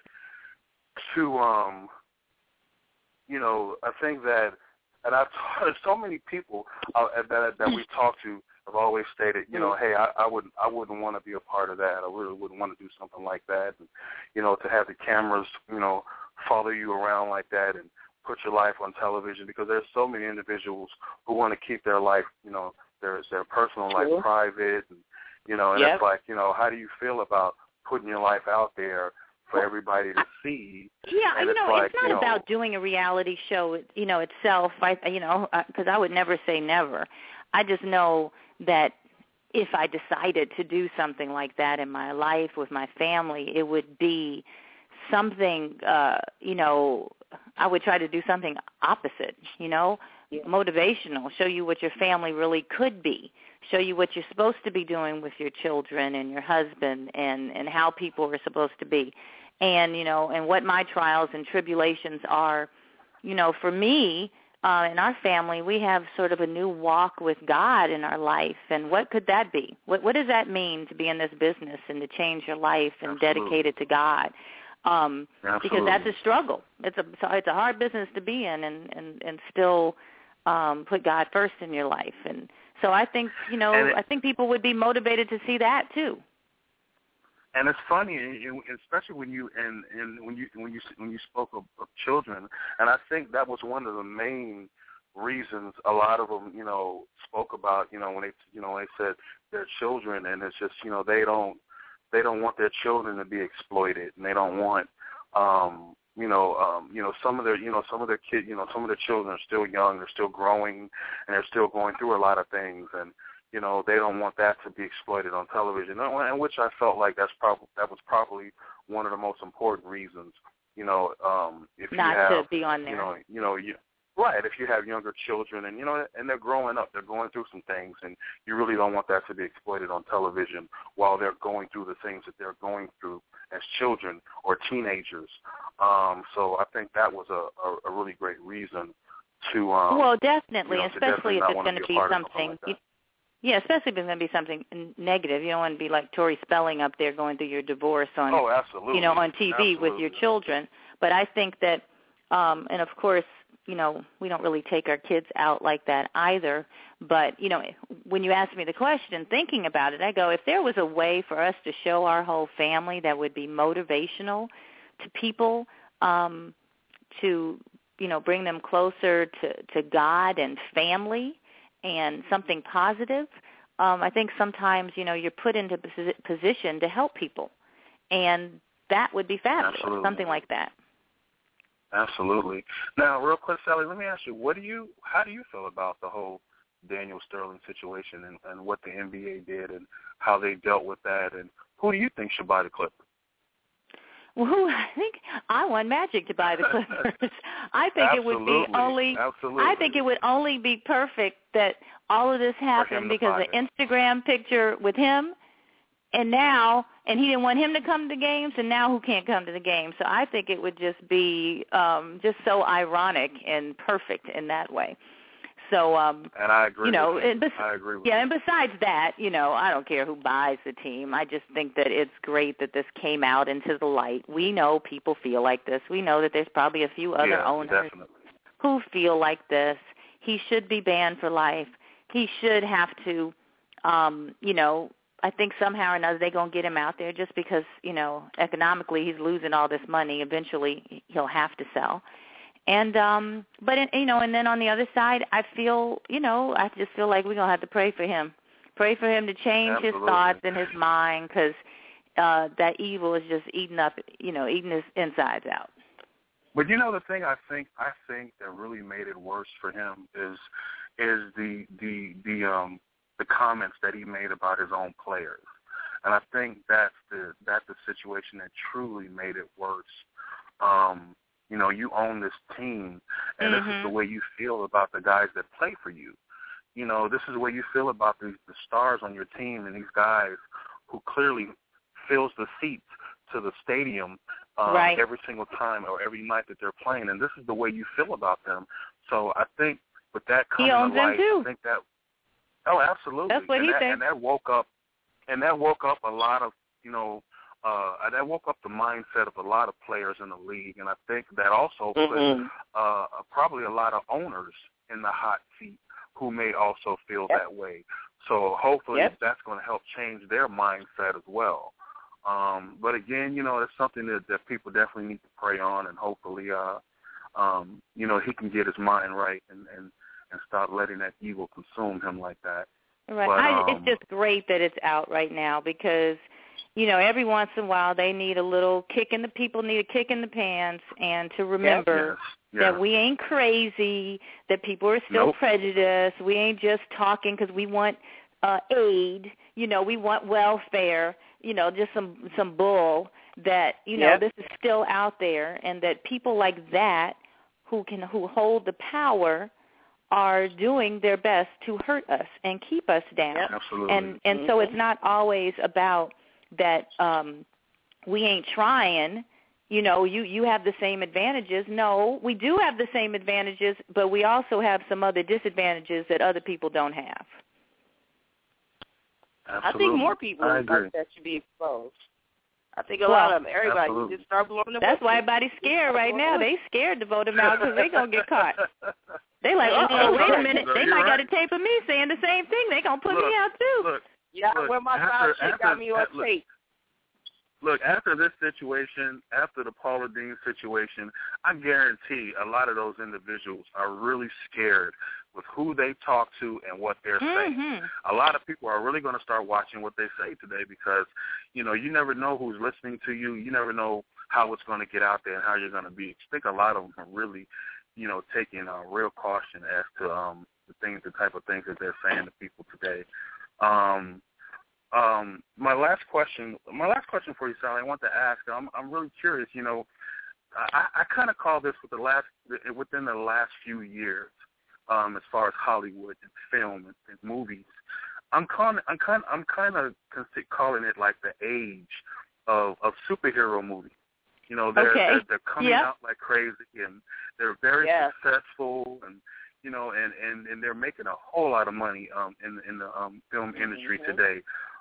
I think that, and I've heard so many people that we talked to have always stated, hey, I wouldn't want to be a part of that. I really wouldn't want to do something like that. And, to have the cameras, follow you around like that and put your life on television, because there's so many individuals who want to keep their life, their personal life private, and it's like, how do you feel about putting your life out there for everybody to see? Yeah, and it's not about doing a reality show, itself. Because I would never say never. I just know that if I decided to do something like that in my life with my family, it would be something, I would try to do something opposite, motivational, show you what your family really could be, show you what you're supposed to be doing with your children and your husband, and how people are supposed to be, and, and what my trials and tribulations are. For me, in our family, we have sort of a new walk with God in our life, and what could that be? What does that mean to be in this business and to change your life and dedicate it to God? Because that's a struggle. It's a hard business to be in, and still put God first in your life. And so I think I think people would be motivated to see that too. And it's funny, especially when you spoke of children, and I think that was one of the main reasons a lot of them spoke about when they said their children, and it's just they don't want their children to be exploited, and they don't want some of their kids, some of their children are still young, they're still growing, and they're still going through a lot of things, and they don't want that to be exploited on television, and which I felt like that was probably one of the most important reasons. If you have to be on there. Right, if you have younger children and and they're growing up, they're going through some things, and you really don't want that to be exploited on television while they're going through the things that they're going through as children or teenagers. So I think that was a really great reason to well, definitely, especially if it's going to be something. Yeah, especially if it's going to be something negative. You don't want to be like Tori Spelling up there going through your divorce on absolutely. On TV with your children. But I think that, and of course, we don't really take our kids out like that either. But, when you ask me the question, thinking about it, I go, if there was a way for us to show our whole family that would be motivational to people, to, bring them closer to God and family and something positive, I think sometimes, you're put into position to help people. And that would be fabulous, something like that. Absolutely. Now, real quick, Sally, let me ask you, how do you feel about the whole Daniel Sterling situation and what the NBA did and how they dealt with that, and who do you think should buy the Clippers? Well, I think I want Magic to buy the Clippers. I think it would be I think it would only be perfect that all of this happened because the Instagram picture with him, and he didn't want him to come to games, and now who can't come to the game? So I think it would just be just so ironic and perfect in that way. So, and I agree. I agree with you. And besides that, I don't care who buys the team. I just think that it's great that this came out into the light. We know people feel like this. We know that there's probably a few other owners who feel like this. He should be banned for life. He should have to, I think somehow or another they're going to get him out there just because, economically he's losing all this money. Eventually he'll have to sell. And and then on the other side, I just feel like we're going to have to pray for him. Pray for him to change his thoughts and his mind, because that evil is just eating his insides out. But the thing I think that really made it worse for him is the comments that he made about his own players. And I think that's the situation that truly made it worse. You own this team, and this is the way you feel about the guys that play for you. This is the way you feel about the stars on your team and these guys who clearly fills the seats to the stadium every single time or every night that they're playing, and this is the way you feel about them. So I think with that coming to light, I think that absolutely. That's what he said. And that woke up a lot of that woke up the mindset of a lot of players in the league, and I think that also put probably a lot of owners in the hot seat who may also feel that way. So hopefully that's going to help change their mindset as well. But again, it's something that people definitely need to pray on, and hopefully, he can get his mind right and stop letting that evil consume him like that. Right. But, it's just great that it's out right now because, every once in a while they need a little kick in the pants, and to remember that we ain't crazy, that people are still prejudiced. We ain't just talking because we want aid, we want welfare, just some bull, that, this is still out there, and that people like that who hold the power are doing their best to hurt us and keep us down. Absolutely. And so it's not always about that we ain't trying, you have the same advantages. No, we do have the same advantages, but we also have some other disadvantages that other people don't have. Absolutely. I think more people like that should be exposed. I think a lot of them, everybody just start blowing them. That's why everybody's scared right now. They scared to vote them out because they're going to get caught. They like, wait a minute. They might got a tape of me saying the same thing. They going to put me out too. Where my child shit got me on tape. Look, after this situation, after the Paula Deen situation, I guarantee a lot of those individuals are really scared with who they talk to and what they're saying. A lot of people are really going to start watching what they say today because, you never know who's listening to you. You never know how it's going to get out there and how you're going to be. I think a lot of them are really, taking real caution as to the type of things that they're saying to people today. My last question for you, Sally, I want to ask. I'm really curious. I kind of call this within the last few years, as far as Hollywood and film and movies. I'm kind of calling it like the age of superhero movies. They're coming out like crazy, and they're very successful, and and they're making a whole lot of money in the film industry today.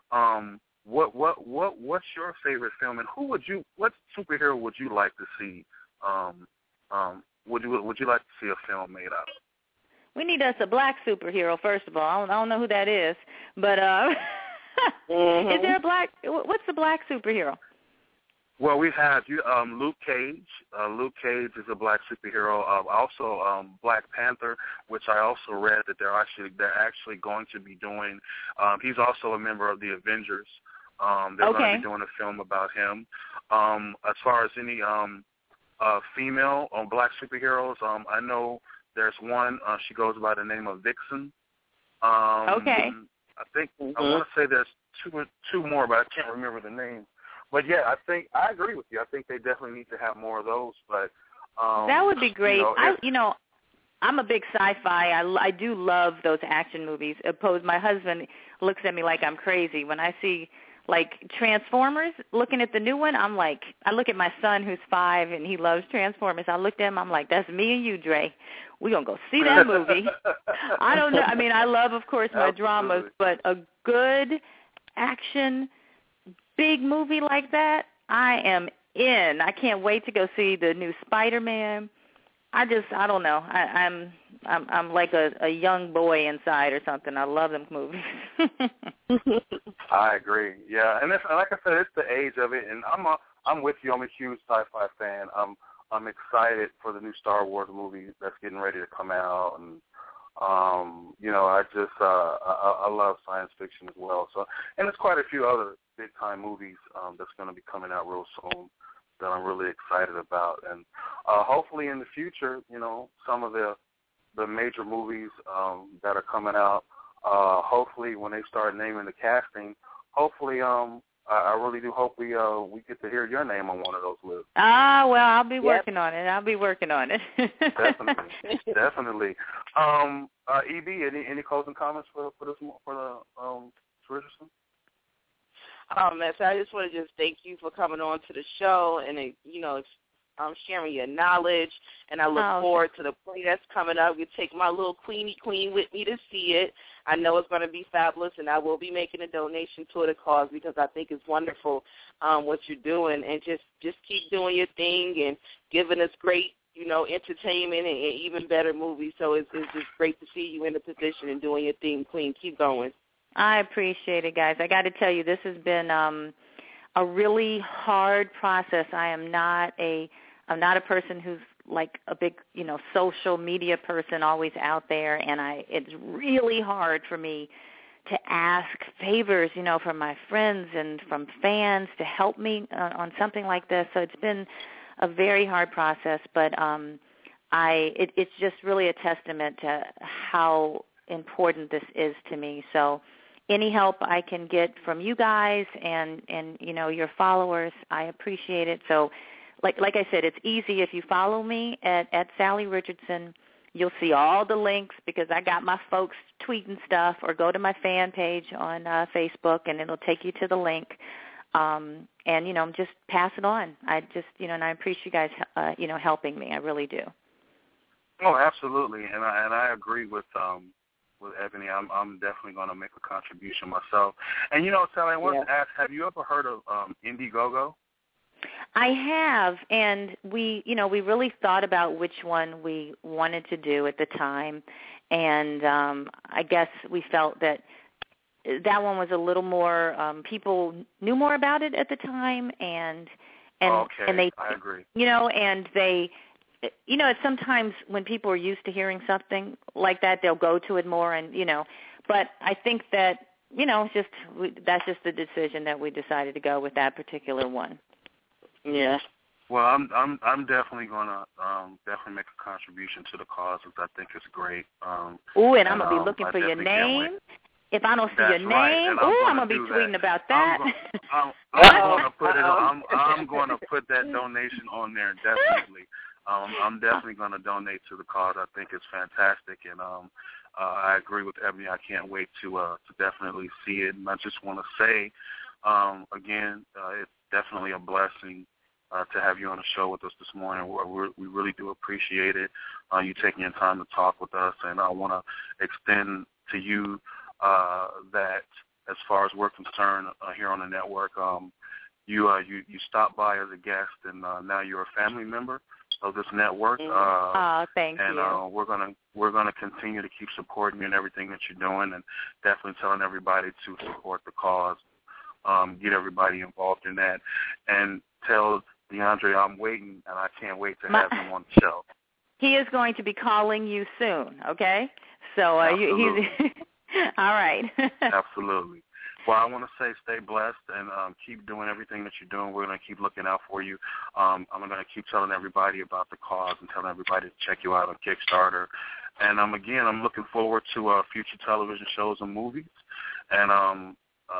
What's your favorite film, and what superhero would you like to see? Would you like to see a film made up? We need us a black superhero, first of all. I don't know who that is, but is there a black? What's the black superhero? Well, we have Luke Cage. Luke Cage is a black superhero. Also, Black Panther, which I also read that they're actually going to be doing. He's also a member of the Avengers. They're going to be doing a film about him. As far as any female black superheroes, I know there's one. She goes by the name of Vixen. I think I want to say there's two more, but I can't remember the name. But yeah, I agree with you. I think they definitely need to have more of those. But that would be great. I'm a big sci-fi. I do love those action movies. My husband looks at me like I'm crazy when I see like Transformers. Looking at the new one, I'm like, I look at my son who's 5 and he loves Transformers. I looked at him, I'm like, that's me and you, Dre. We're going to go see that movie. I don't know. I mean, I love, of course, my dramas, but a good action big movie like that, I am in. I can't wait to go see the new Spider-Man. I don't know. I'm like a young boy inside or something. I love them movies. I agree. Yeah, and like I said, it's the age of it, and I'm with you. I'm a huge sci-fi fan. I'm excited for the new Star Wars movie that's getting ready to come out, and I love science fiction as well. So, and there's quite a few other big-time movies that's going to be coming out real soon that I'm really excited about. And hopefully in the future, some of the major movies that are coming out, hopefully when they start naming the casting, hopefully I really do hope we get to hear your name on one of those lists. Well, I'll be working on it. Definitely. EB, any closing comments for the Richardson? Man, so I just want to just thank you for coming on to the show and, sharing your knowledge. And I look forward to the play that's coming up. You take my little Queenie Queen with me to see it. I know it's going to be fabulous, and I will be making a donation to the cause because I think it's wonderful what you're doing. And just keep doing your thing and giving us great, entertainment and even better movies. So it's just great to see you in the position and doing your thing, Queen. Keep going. I appreciate it, guys. I got to tell you, this has been a really hard process. I'm not a person who's like a big, social media person always out there, and it's really hard for me to ask favors, from my friends and from fans to help me on something like this. So it's been a very hard process, but it's just really a testament to how important this is to me. So any help I can get from you guys and your followers, I appreciate it. So like I said, it's easy if you follow me at Sally Richardson. You'll see all the links because I got my folks tweeting stuff, or go to my fan page on Facebook and it'll take you to the link. And just pass it on. I just, and I appreciate you guys, helping me. I really do. Oh, absolutely, and I agree with Ebony. I'm definitely going to make a contribution myself. And Sally, I wanted to ask: have you ever heard of Indiegogo? I have, and we really thought about which one we wanted to do at the time, and I guess we felt that one was a little more, people knew more about it at the time, and they, I agree. And they, sometimes when people are used to hearing something like that, they'll go to it more, and but I think that that's just the decision that we decided to go with that particular one. Yeah. Well, I'm definitely gonna definitely make a contribution to the cause, because I think it's great. And I'm gonna be looking for your name. If I don't see your name, I'm gonna be tweeting about that. I'm gonna put that donation on there definitely. I'm definitely gonna donate to the cause. I think it's fantastic, and I agree with Ebony. I can't wait to definitely see it. And I just want to say again, it's definitely a blessing to have you on the show with us this morning. We really do appreciate it. You taking your time to talk with us, and I want to extend to you that as far as we're concerned here on the network, you stopped by as a guest, and now you're a family member of this network. Thank you. And we're gonna continue to keep supporting you in everything that you're doing, and definitely telling everybody to support the cause. Get everybody involved in that, and tell DeAndre I'm waiting, and I can't wait to have him on the show. He is going to be calling you soon, okay? So he's all right. Absolutely. Well, I want to say stay blessed and keep doing everything that you're doing. We're going to keep looking out for you. I'm going to keep telling everybody about the cause and telling everybody to check you out on Kickstarter. And again, I'm looking forward to future television shows and movies. And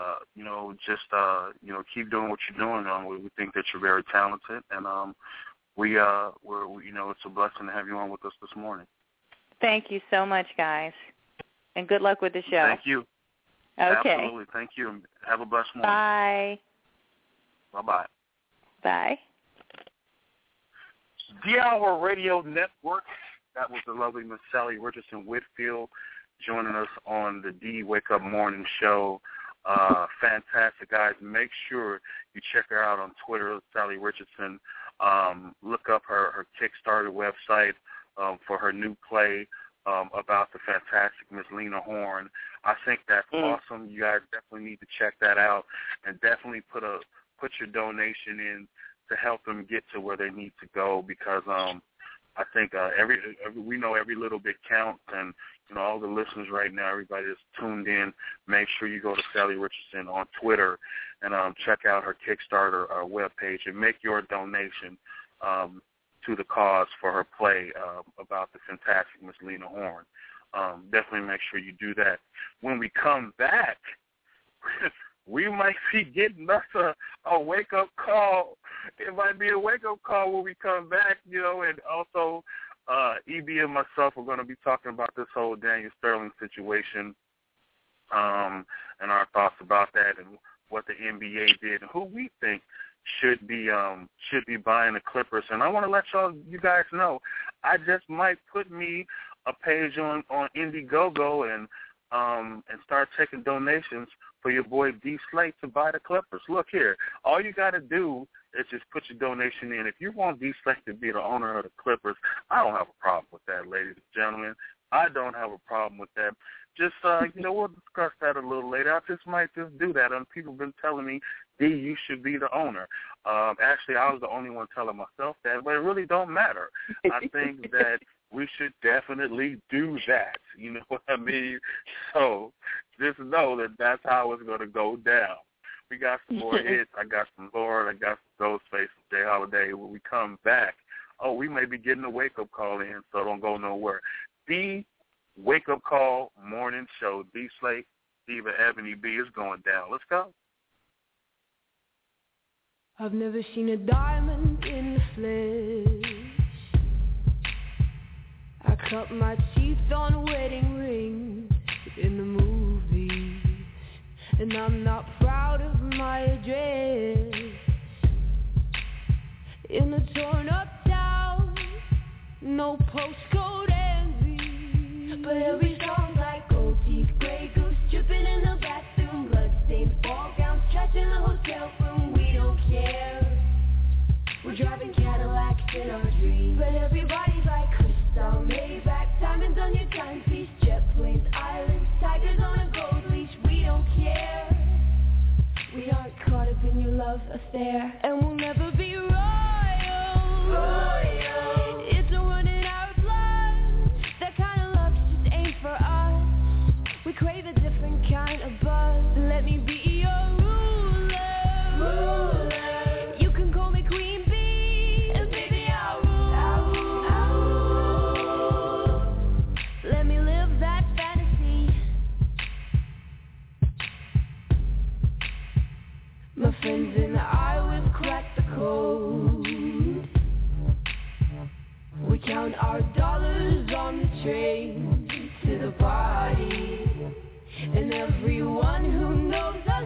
keep doing what you're doing. We think that you're very talented, and it's a blessing to have you on with us this morning. Thank you so much, guys, and good luck with the show. Thank you. Okay. Absolutely. Thank you. Have a blessed morning. Bye. Bye-bye. Bye. The Hour Radio Network. That was the lovely Miss Sally Richardson Whitfield joining us on the D Wake Up Morning Show. Fantastic, guys. Make sure you check her out on Twitter, Sally Richardson. Look up her Kickstarter website for her new play about the fantastic Miss Lena Horne. I think that's awesome. You guys definitely need to check that out, and definitely put your donation in to help them get to where they need to go, because I think we know every little bit counts, and all the listeners right now, everybody that's tuned in, make sure you go to Sally Richardson on Twitter and check out her Kickstarter webpage and make your donation to the cause for her play about the fantastic Miss Lena Horne. Definitely make sure you do that. When we come back, we might be getting us a wake-up call. It might be a wake-up call when we come back, and also EB and myself are going to be talking about this whole Daniel Sterling situation and our thoughts about that, and what the NBA did and who we think should be buying the Clippers. And I want to let you guys know, I just might put me a page on Indiegogo and start taking donations for your boy D Slate to buy the Clippers. Look here, all you got to do is just put your donation in. If you want D Slate to be the owner of the Clippers, I don't have a problem with that, ladies and gentlemen. I don't have a problem with that. Just, we'll discuss that a little later. I just might just do that. And people have been telling me, D, you should be the owner. Actually, I was the only one telling myself that, but it really don't matter. I think that we should definitely do that. You know what I mean? So just know that that's how it's going to go down. We got some more hits. I got some Lord. I got some Ghostface and Jay Holiday. When we come back, we may be getting a wake-up call in, so don't go nowhere. The wake-up call morning show, D Slate, Diva Ebony B is going down. Let's go. I've never seen a diamond in the flesh. I cut my teeth on wedding rings in the movies, and I'm not proud of my address. In a torn up town, no postcode envy, but every song's like gold teeth, gray goose dripping in the bathroom, bloodstained ball gowns, trash in the hotel room. We don't care. We're driving Cadillacs in our dreams, but everybody's like crystal, Maybach, diamonds on your timepiece, jet planes, islands, tigers on a gold leash. We don't care. We aren't caught up in your love affair, and we'll never be royal. It's a running our blood. That kind of love just ain't for us. We crave a different kind of buzz. Let me be your ruler. You can call me Queen Bee, and baby I'll rule. Let me live that fantasy. My friends and I, we've cracked the code. We count our dollars on the train to the party, and everyone who knows us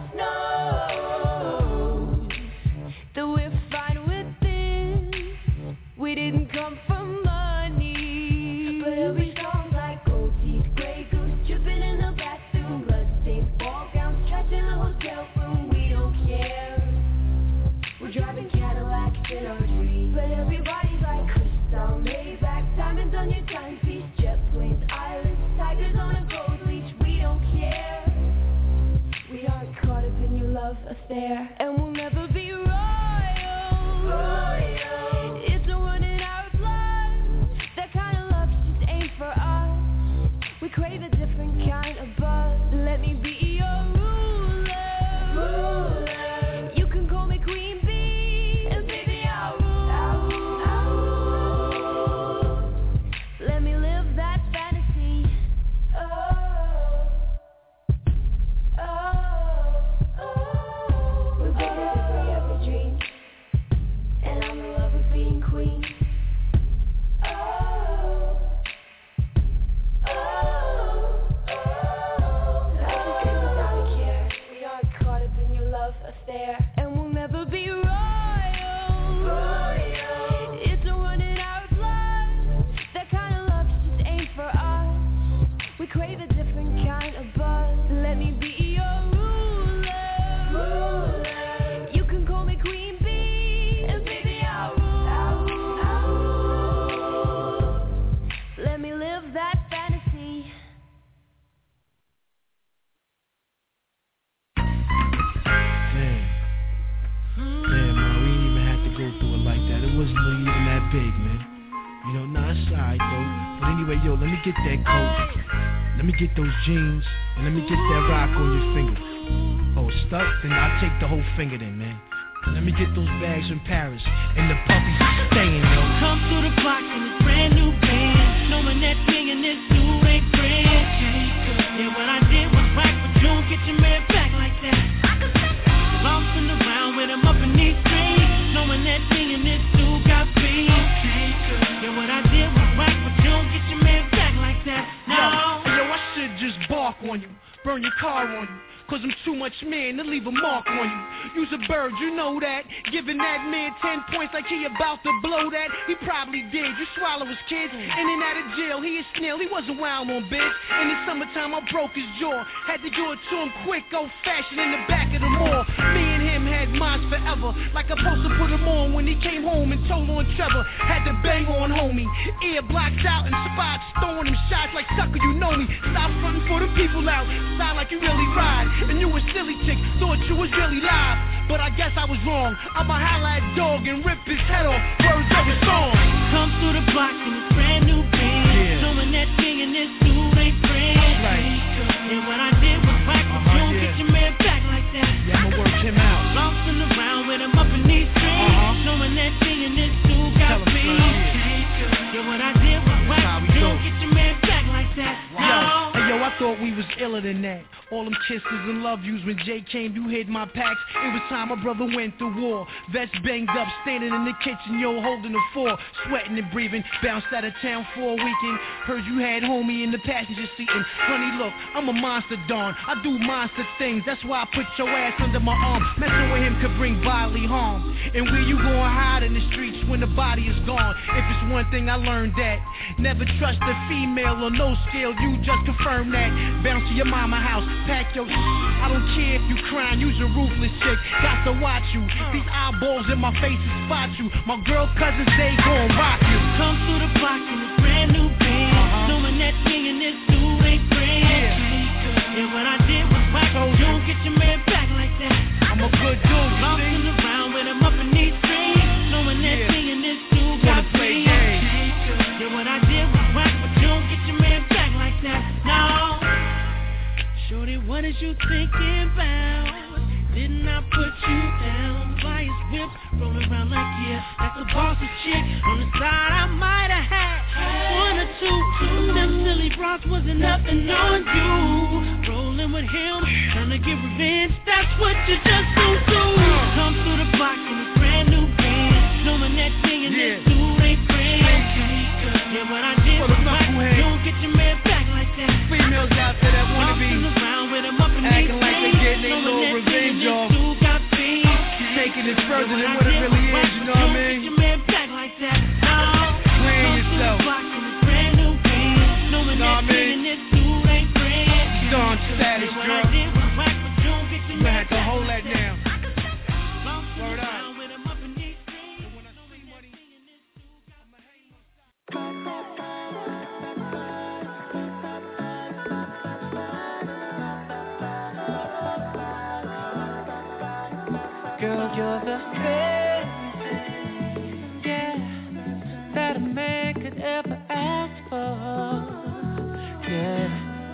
knows that we're fine with this. We didn't come for money, but every song's like gold teeth, gray goose dripping in the bathroom, bloodstained ball gowns, trash in the hotel room. We don't care. We're driving Cadillacs in our dreams, but everybody's like crystal, Maybach, diamonds on your timepiece, jet planes, islands, tigers on a gold leash. We don't care. We aren't caught up in your love affair, and we'll never be royal. It's a running our blood. That kind of love just ain't for us. We crave a different kind of buzz. Let me be your ruler. You can call me Queen Bee, and baby I'll rule. Let me live that fantasy. We're better than we ever dreamed, and I'm in love with being queen. Affair, and we'll never be royal. It's a running our blood. That kind of love just ain't for us. We crave a different kind of buzz. Let me be your ruler. You can call me Queen Bee, and baby I'll rule. Let me live that fantasy. Wasn't really even that big, man. You know, nah, it's alright though. But anyway, yo, let me get that coat. Let me get those jeans. And let me get that rock on your finger. Oh, stuck? Then I'll take the whole finger then, man. Let me get those bags from Paris. And the puppies are staying, yo. Come to the block in this brand new band. Knowing that thing in this new ain't brand. Yeah, what I did was right, but you don't get your man back like that. Bouncing around with him up in these streets. Knowing that thing in this dude got beat. Yeah, what I did was right, but you don't get your man back like that. No. Yo, I should just bark on you. Burn burn your car on you. Cause I'm too much man to leave a mark on you. You's a bird, you know that. Giving that man 10 points like he about to blow that. He probably did, you swallow his kids. In and out of jail, he a snail, he wasn't wild on bitch. In the summertime, I broke his jaw. Had to do it to him quick, old fashioned in the back of the mall. Me and him had minds forever. Like I supposed to put him on when he came home and told on Trevor. Had to bang on homie. Ear blocked out and spots, throwing him shots like sucker, you know me. Stop fronting for the people out. Sound like you really ride. And you a silly chick, thought you was really live. But I guess I was wrong. I'ma holla at dog and rip his head off. Words of a song. Come through the block in this brand new band. Showing that thing in this dude ain't friends. Right. And what I did was whack, but you don't get your man back like that. Yeah, I'ma work him out. Bouncing around with him up in these streets. Showing that thing in this dude got beat. Yeah, what I did was whack, but you don't get your man back like that. No. Yo, I thought we was iller than that. All them kisses and love yous when Jay came, you hid my packs. It was time my brother went to war. Vest banged up, standing in the kitchen, yo, holding the four. Sweating and breathing, bounced out of town for a weekend. Heard you had homie in the passenger seat. And honey, look, I'm a monster, Dawn. I do monster things, that's why I put your ass under my arm. Messing with him could bring bodily harm. And where you gonna hide in the streets when the body is gone? If it's one thing I learned that, never trust a female on no scale, you just confirm that. Bounce to your mama house, pack your I don't care if you crying, you's a ruthless chick. Got to watch you, these eyeballs in my face is spot you. My girl cousins, they gon' rock you. Come through the block in this brand new band. Knowing that thing in this dude ain't friends. And what I did was whack, you don't get your man back like that. I'm a good dude, bouncing around with him up in these streets. Knowing that thing in this dude got beat. Yeah, what I did was whack, but you don't get your man back like that. No. Shorty, what is you thinking about? Didn't I put you down? Fly his whip, rolling around like, yeah, that's a bossy chick. On the side, I might have had one or two. Them silly bras wasn't nothing on you. Rolling with him, trying to get revenge, that's what you just do. Come through the block in this brand new band. Knowing that thing and this dude ain't friends. Yeah, what I did was right, you don't get your man back like that. Females out there that wanna be acting like they getting their little revenge off. Taking it further than what it really is, you know what I mean? Playing yourself. You know what I mean? Dawn status, girl. You gonna have to hold that down. Word up. Girl, you're the best, yeah, that a man could ever ask for, yeah.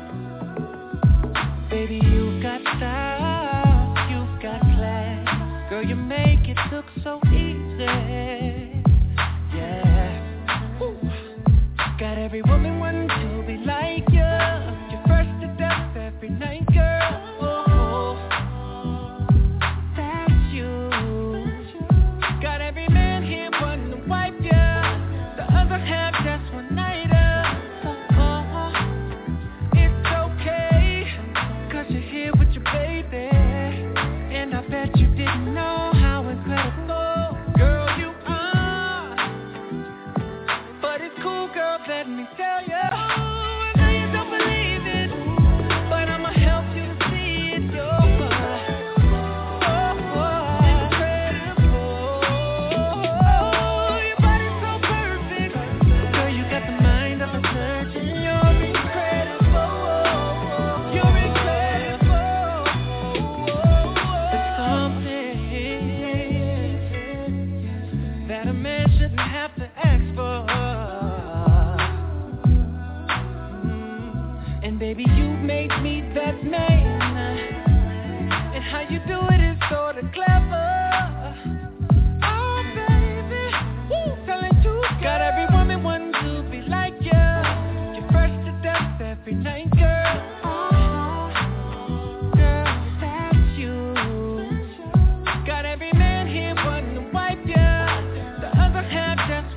Baby, you got style, you got class. Girl, you make it look so easy, yeah. Woo. Got every woman wanting to be like you. You're first to death every night, girl. Let me tell you, I know you don't believe it, but I'ma help you to see it. You're incredible. Your body's so perfect. Girl, you got the mind of a surgeon. You're incredible. You're incredible. It's something that a man shouldn't have to ask for. Baby, you made me that man, and how you do it is sorta clever. Oh, baby, woo, telling truth. Got every woman wanting to be like you. You're first to death every night, girl. Girl, that's you. Got every man here wanting to wipe you. The other half just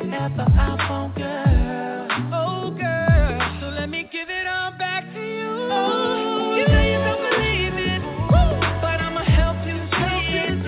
whatever I want, girl. Oh, girl, so let me give it all back to you. Oh, you know you don't believe it, but I'ma help you see it.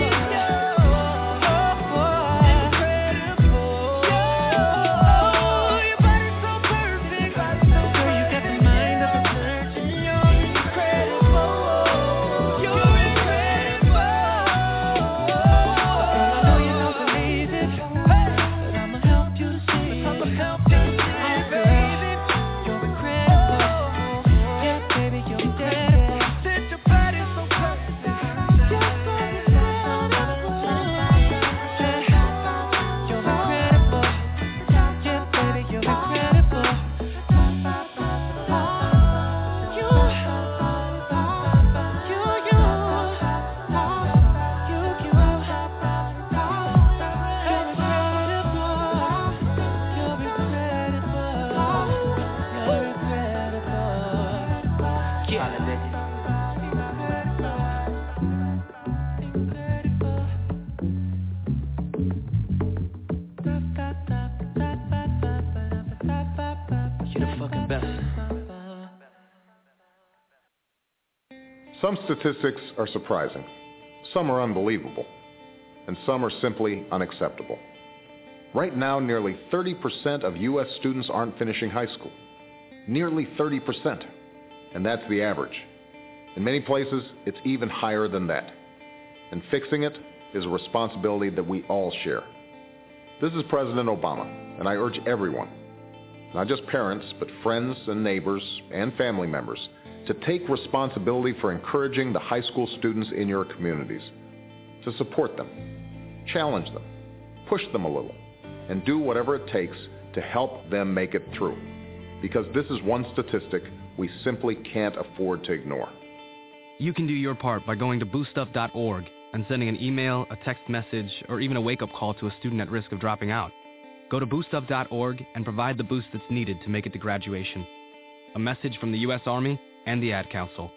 Some statistics are surprising, some are unbelievable, and some are simply unacceptable. Right now, nearly 30% of U.S. students aren't finishing high school. Nearly 30%. And that's the average. In many places, it's even higher than that. And fixing it is a responsibility that we all share. This is President Obama, and I urge everyone, not just parents, but friends and neighbors and family members, to take responsibility for encouraging the high school students in your communities, to support them, challenge them, push them a little, and do whatever it takes to help them make it through. Because this is one statistic we simply can't afford to ignore. You can do your part by going to booststuff.org and sending an email, a text message, or even a wake-up call to a student at risk of dropping out. Go to booststuff.org and provide the boost that's needed to make it to graduation. A message from the U.S. Army and the Ad Council.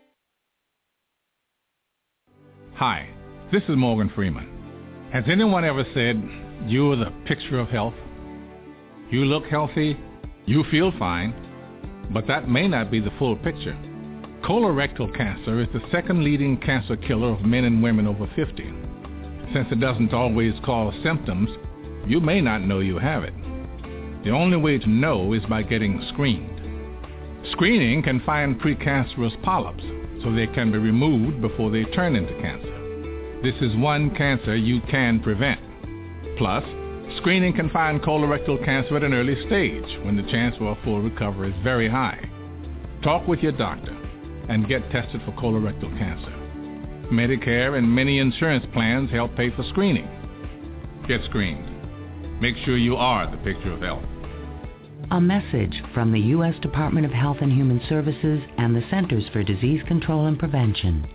Hi, this is Morgan Freeman. Has anyone ever said, you're the picture of health? You look healthy, you feel fine, but that may not be the full picture. Colorectal cancer is the second leading cancer killer of men and women over 50. Since it doesn't always cause symptoms, you may not know you have it. The only way to know is by getting screened. Screening can find precancerous polyps, so they can be removed before they turn into cancer. This is one cancer you can prevent. Plus, screening can find colorectal cancer at an early stage when the chance for a full recovery is very high. Talk with your doctor and get tested for colorectal cancer. Medicare and many insurance plans help pay for screening. Get screened. Make sure you are the picture of health. A message from the U.S. Department of Health and Human Services and the Centers for Disease Control and Prevention.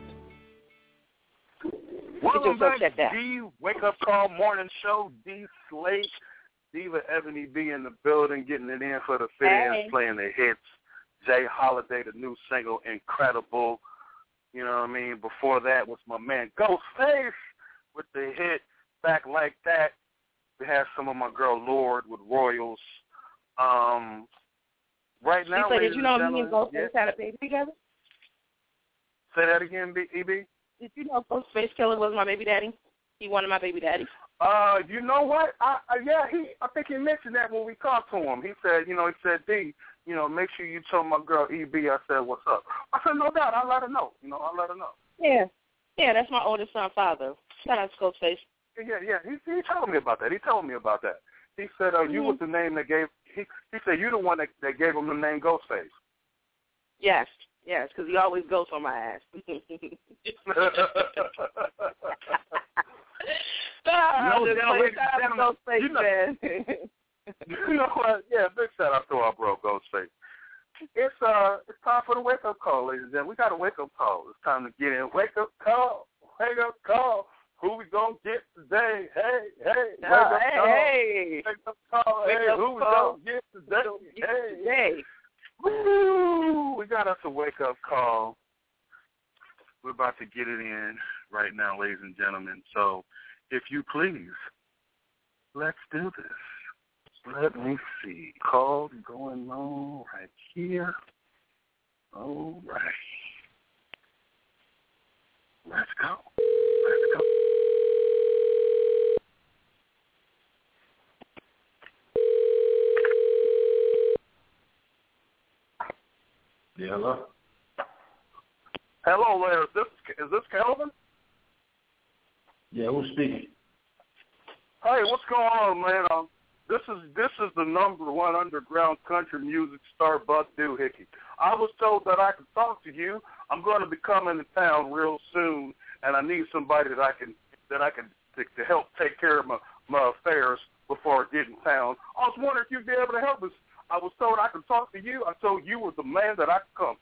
Welcome back to D Wake Up Call Morning Show. D Slate, Diva Ebony B in the building, getting it in for the fans, playing the hits. Jay Holiday, the new single, Incredible. You know what I mean? Before that was my man Ghostface with the hit Back Like That. We have some of my girl Lord with Royals. Right now, did you know me and Ghostface had a baby together? Say that again, EB? Did you know Ghostface Killer was my baby daddy? He wanted my baby daddy. You know what? I think he mentioned that when we talked to him. He said, D, make sure you tell my girl EB. I said, what's up? I said, no doubt. I'll let her know. I'll let her know. Yeah, that's my oldest son, father. Shout out to Ghostface. Yeah. He told me about that. He said, you was the name that gave. He said you the one that gave him the name Ghostface. Yes, because he always goes on my ass. You know what? Yeah, big shout out to our bro Ghostface. It's time for the wake up call, ladies and gentlemen. We got a wake up call. It's time to get in. Wake up call. Who we gonna get today? Hey, wake up call. Hey, wake up call. Hey, who we gonna get today? Hey. Woo! We got us a wake up call. We're about to get it in right now, ladies and gentlemen. So, if you please, let's do this. Let me see. Call going on right here. All right. Let's go. Yeah, hello? Hello there. Is this Kelvin? Yeah, who's speaking? Hey, what's going on, man? This is the #1 underground country music star, Buck Doohickey. I was told that I could talk to you. I'm going to be coming to town real soon, and I need somebody that I can to help take care of my affairs before I get in town. I was wondering if you'd be able to help us. I was told I could talk to you. I told you were the man that I could come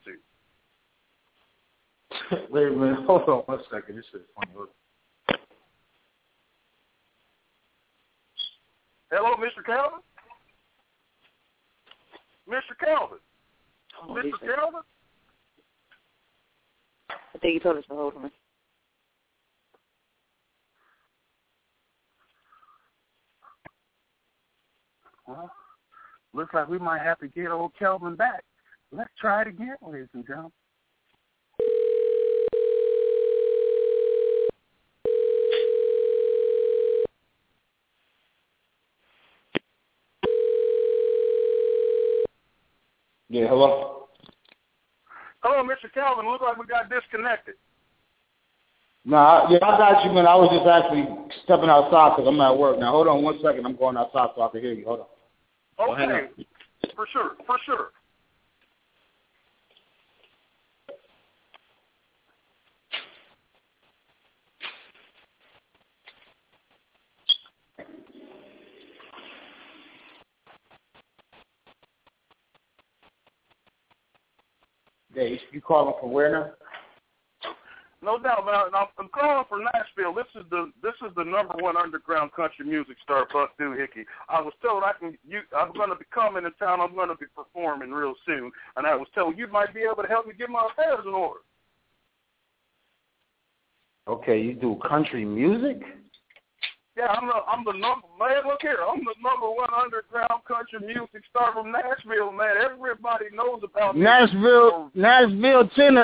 to. Wait a minute. Hold on 1 second. This is funny. Hello, Mr. Calvin? Mr. Calvin? Oh, Mr. Calvin? I think he told us to hold on. Well, looks like we might have to get old Kelvin back. Let's try it again, ladies and gentlemen. Yeah, hello? Hello, Mr. Calvin. Looks like we got disconnected. Nah, I got you, man. I was just actually stepping outside because I'm at work. Now, hold on 1 second. I'm going outside so I can hear you. Hold on. Okay, for sure. Yeah, you calling from where now? No doubt, man. I'm calling for Nashville. This is the #1 underground country music star, Buck Doohickey. I was told I'm going to be coming to town. I'm going to be performing real soon, and I was told you might be able to help me get my affairs in order. Okay, you do country music? Yeah, I'm the number man. Look here, I'm the #1 underground country music star from Nashville, man. Everybody knows about me. Nashville, Tennessee.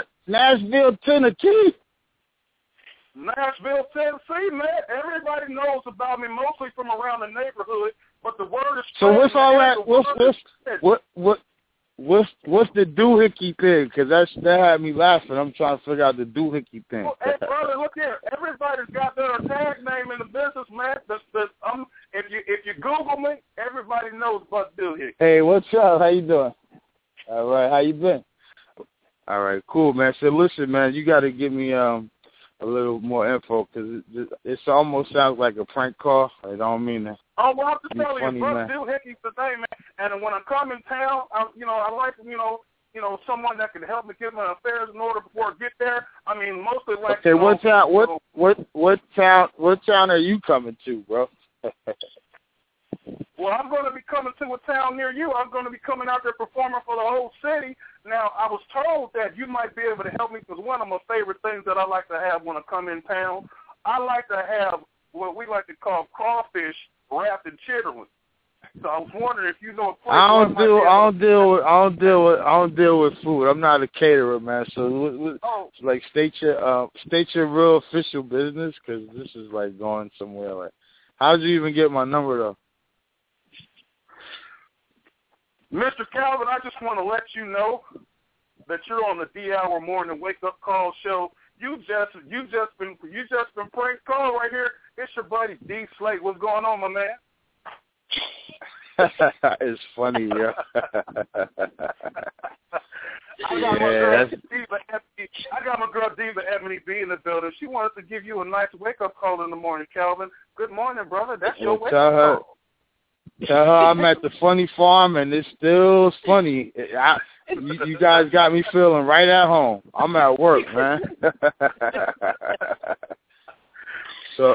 Nashville, Tennessee, man. Everybody knows about me, mostly from around the neighborhood. But the word is. So what's all that? What's the doohickey thing? Because that had me laughing. I'm trying to figure out the doohickey thing. Well, hey, brother, look here. Everybody's got their tag name in the business, man. If you Google me, everybody knows Buck Doohickey. Hey, what's up? How you doing? All right, how you been? All right, cool, man. So listen, man, you got to give me a little more info because it almost sounds like a prank call. I don't mean that. Oh, well, I'm just telling you, Buck Doohickey's the thing, man. And when I come in town, I like, someone that can help me get my affairs in order before I get there. I mean, mostly like. Okay, what town are you coming to, bro? Well, I'm going to be coming to a town near you. I'm going to be coming out there performing for the whole city. Now, I was told that you might be able to help me because one of my favorite things that I like to have when I come in town, I like to have what we like to call crawfish wrapped in chitterlings. So I was wondering if you know a place. I don't deal with food. I'm not a caterer, man. So like state your real official business because this is like going somewhere. Like, how'd you even get my number though? Mr. Calvin, I just want to let you know that you're on the D-Hour Morning Wake Up Call show. You just been prank called right here. It's your buddy D Slate. What's going on, my man? It's funny, yo. I got my girl Diva Ebony B in the building. She wanted to give you a nice wake-up call in the morning, Calvin. Good morning, brother. That's your wake-up call. Tell her I'm at the funny farm, and it's still funny. You guys got me feeling right at home. I'm at work, man. So,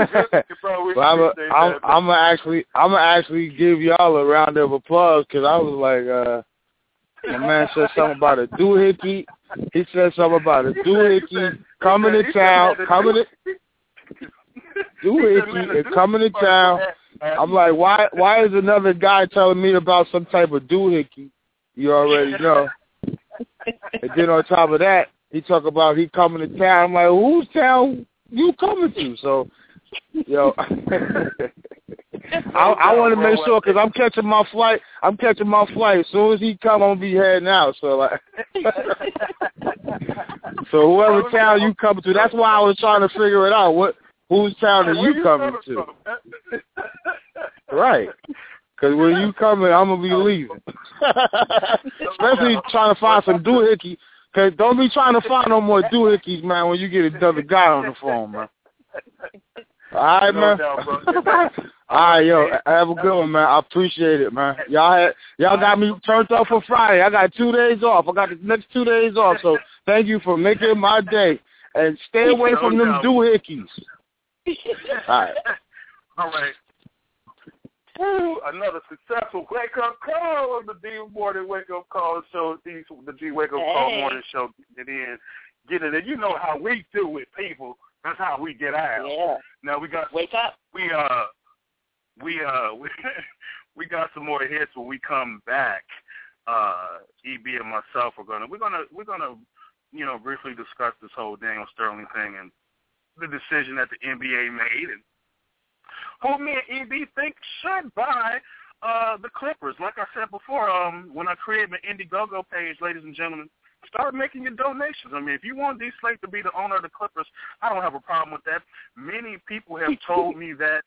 I'm gonna actually give y'all a round of applause because I was like, my man said something about a doohickey. He said something about a doohickey coming to town, coming to I'm like, why is another guy telling me about some type of doohickey? You already know. And then on top of that, he talk about he coming to town. I'm like, whose town you coming to? So, yo, I want to make sure because I'm catching my flight. As soon as he come, I'm gonna be heading out. So like, so whoever town you coming to, that's why I was trying to figure it out. Whose town are you coming to? Right. Because when you coming, I'm going to be leaving. Especially trying to find some doohickeys. Because don't be trying to find no more doohickeys, man, when you get another guy on the phone, man. All right, man. All right, yo, have a good one, man. I appreciate it, man. Y'all got me turned up for Friday. I got 2 days off. I got the next 2 days off. So thank you for making my day. And stay away from them doohickeys. All right. All right. Ooh, another successful wake-up call on the D Morning Wake-Up Call Show. The G Wake-Up Call Morning Show. Get it in. You know how we do with people. That's how we get out. Yeah. Now we got wake up. We got some more hits when we come back. EB and myself we're gonna briefly discuss this whole Daniel Sterling thing and the decision that the NBA made and who me and EB think should buy the Clippers. Like I said before, when I created my Indiegogo page, ladies and gentlemen, start making your donations. I mean, if you want D Slate to be the owner of the Clippers, I don't have a problem with that. Many people have told me that.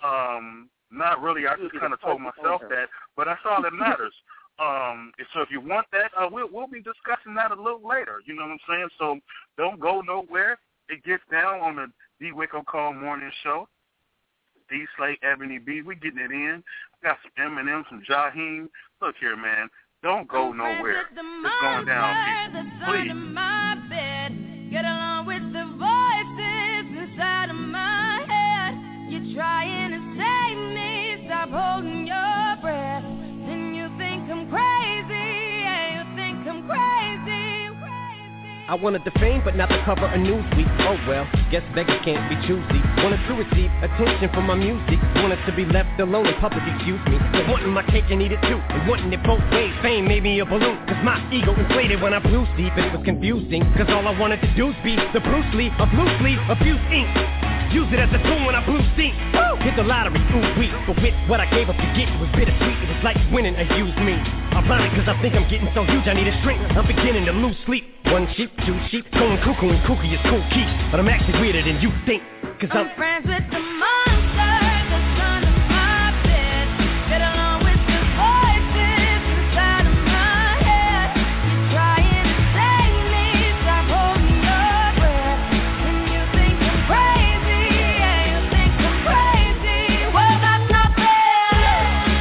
Not really. I just kind of told myself that, but that's all that matters. So if you want that, we'll be discussing that a little later. You know what I'm saying? So don't go nowhere. It gets down on the D Wake Up Call Morning Show. D Slate, Ebony B, we getting it in. Got some Eminem, some Jaheim. Look here, man. Don't go nowhere. It's going down, people. Please. My bed. Get along with the voices inside of my head. You're trying to save me. Stop holding your breath. Then you think I'm crazy. Yeah, you think I'm crazy. I wanted the fame, but not the cover of Newsweek. Oh well, guess beggars can't be choosy. Wanted to receive attention from my music. Wanted to be left alone in public, excuse me. But wanting my cake and eat it too. And wanting it both ways. Fame made me a balloon. Cause my ego inflated when I blew Steve. It was confusing. Cause all I wanted to do was be the Bruce Lee of loose leaf, abuse ink. Use it as a tool when I blew steam. Hit the lottery, ooh wee. But with what I gave up to get, it was bittersweet. It was like winning a used me. Ironic, cause I think I'm getting so huge I need a shrink. I'm beginning to lose sleep. One sheep, two sheep, going cuckoo and kooky is cool keep. But I'm actually weirder than you think. Cause I'm friends with the monster that's under my bed. Get along with the voices inside of my head. You're trying to save me. Stop holding your breath. And you think I'm crazy. Yeah, you think I'm crazy. Well, that's not fair.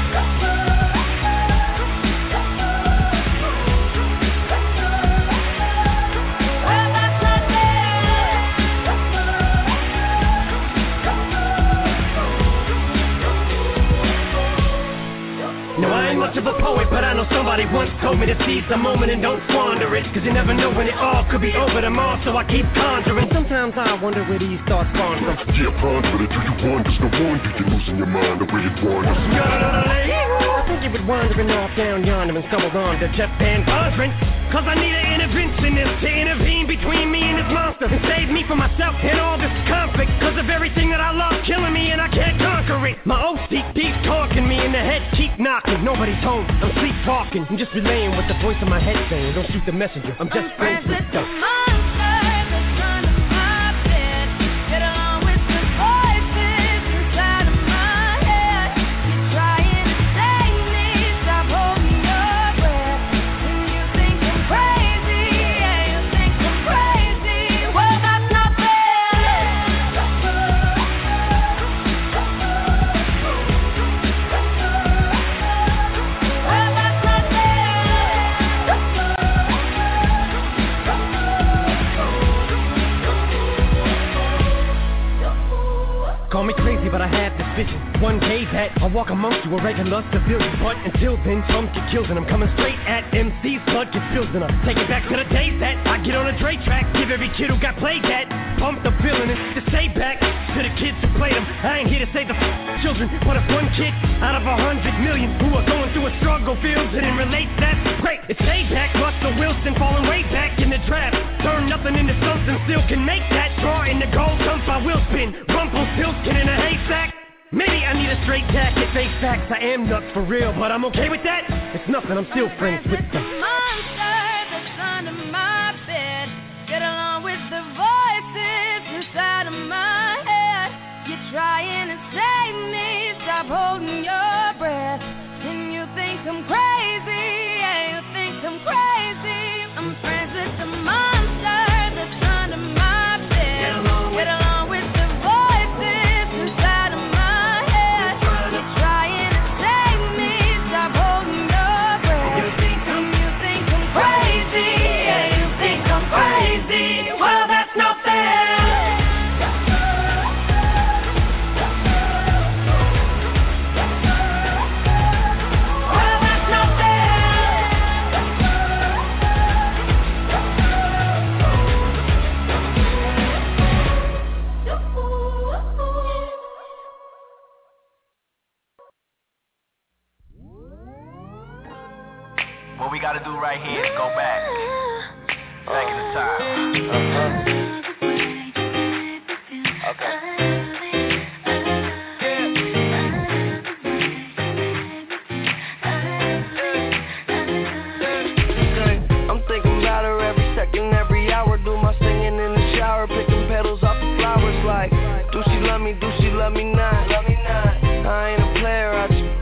No, I ain't much of a poet, but I know somebody once told me to seize the moment and don't squander it. Cause you never know when it all could be over tomorrow, so I keep conjuring. Sometimes I wonder where these thoughts spawn from. Yeah, ponder it, do you want? There's no wonder you're losing your mind the way it wanders. I think you were wandering off down yonder and stumbled on to Jeff Van Vondren. Cause I need an interventionist to intervene between me and this monster and save me from myself and all this conflict. Cause of everything that I love killing me and I can't conquer it. My OC keeps talking me in the head, keep knocking. Nobody's home, I'm sleepwalking. I'm just relaying what the voice in my head saying. Don't shoot the messenger, I'm just friends with stuff. Call me crazy, but I have this vision. One day that I'll walk amongst you, a regular civilian. But until then, some get killed and I'm coming straight at MC's blood gets spilled and I take it back to the days that I get on a Dre track. Give every kid who got played that. Pump the feeling and to stay back. to the kids who played them. I ain't here to save the children, but if one kid out of 100 million who are going through a struggle feels it and relates, that's great. It's payback. Russell Wilson falling way back in the draft. Turn nothing into something, still can make that draw in the gold dump. I will spin. Rumpelstiltskin in a haystack. Maybe I need a straight jacket, face facts. I am nuts for real, but I'm okay with that. It's nothing, I'm still friends with the monster that's under my bed. Get along with the voices inside of my head. You're trying to save me, stop holding your breath. And you think I'm crazy, yeah, you think I'm crazy. I'm friends with the monster that's under my bed. Get along with the voices inside of my head. You're trying to save me, stop holding your breath. You think I'm crazy, yeah, you think I'm crazy. Well, that's not fair. What we gotta do right here is go back in the time. I'm thinking about her every second, every hour. Do my singing in the shower, picking petals off the flowers. Like, do she love me? Do she love me not? I ain't a player. I just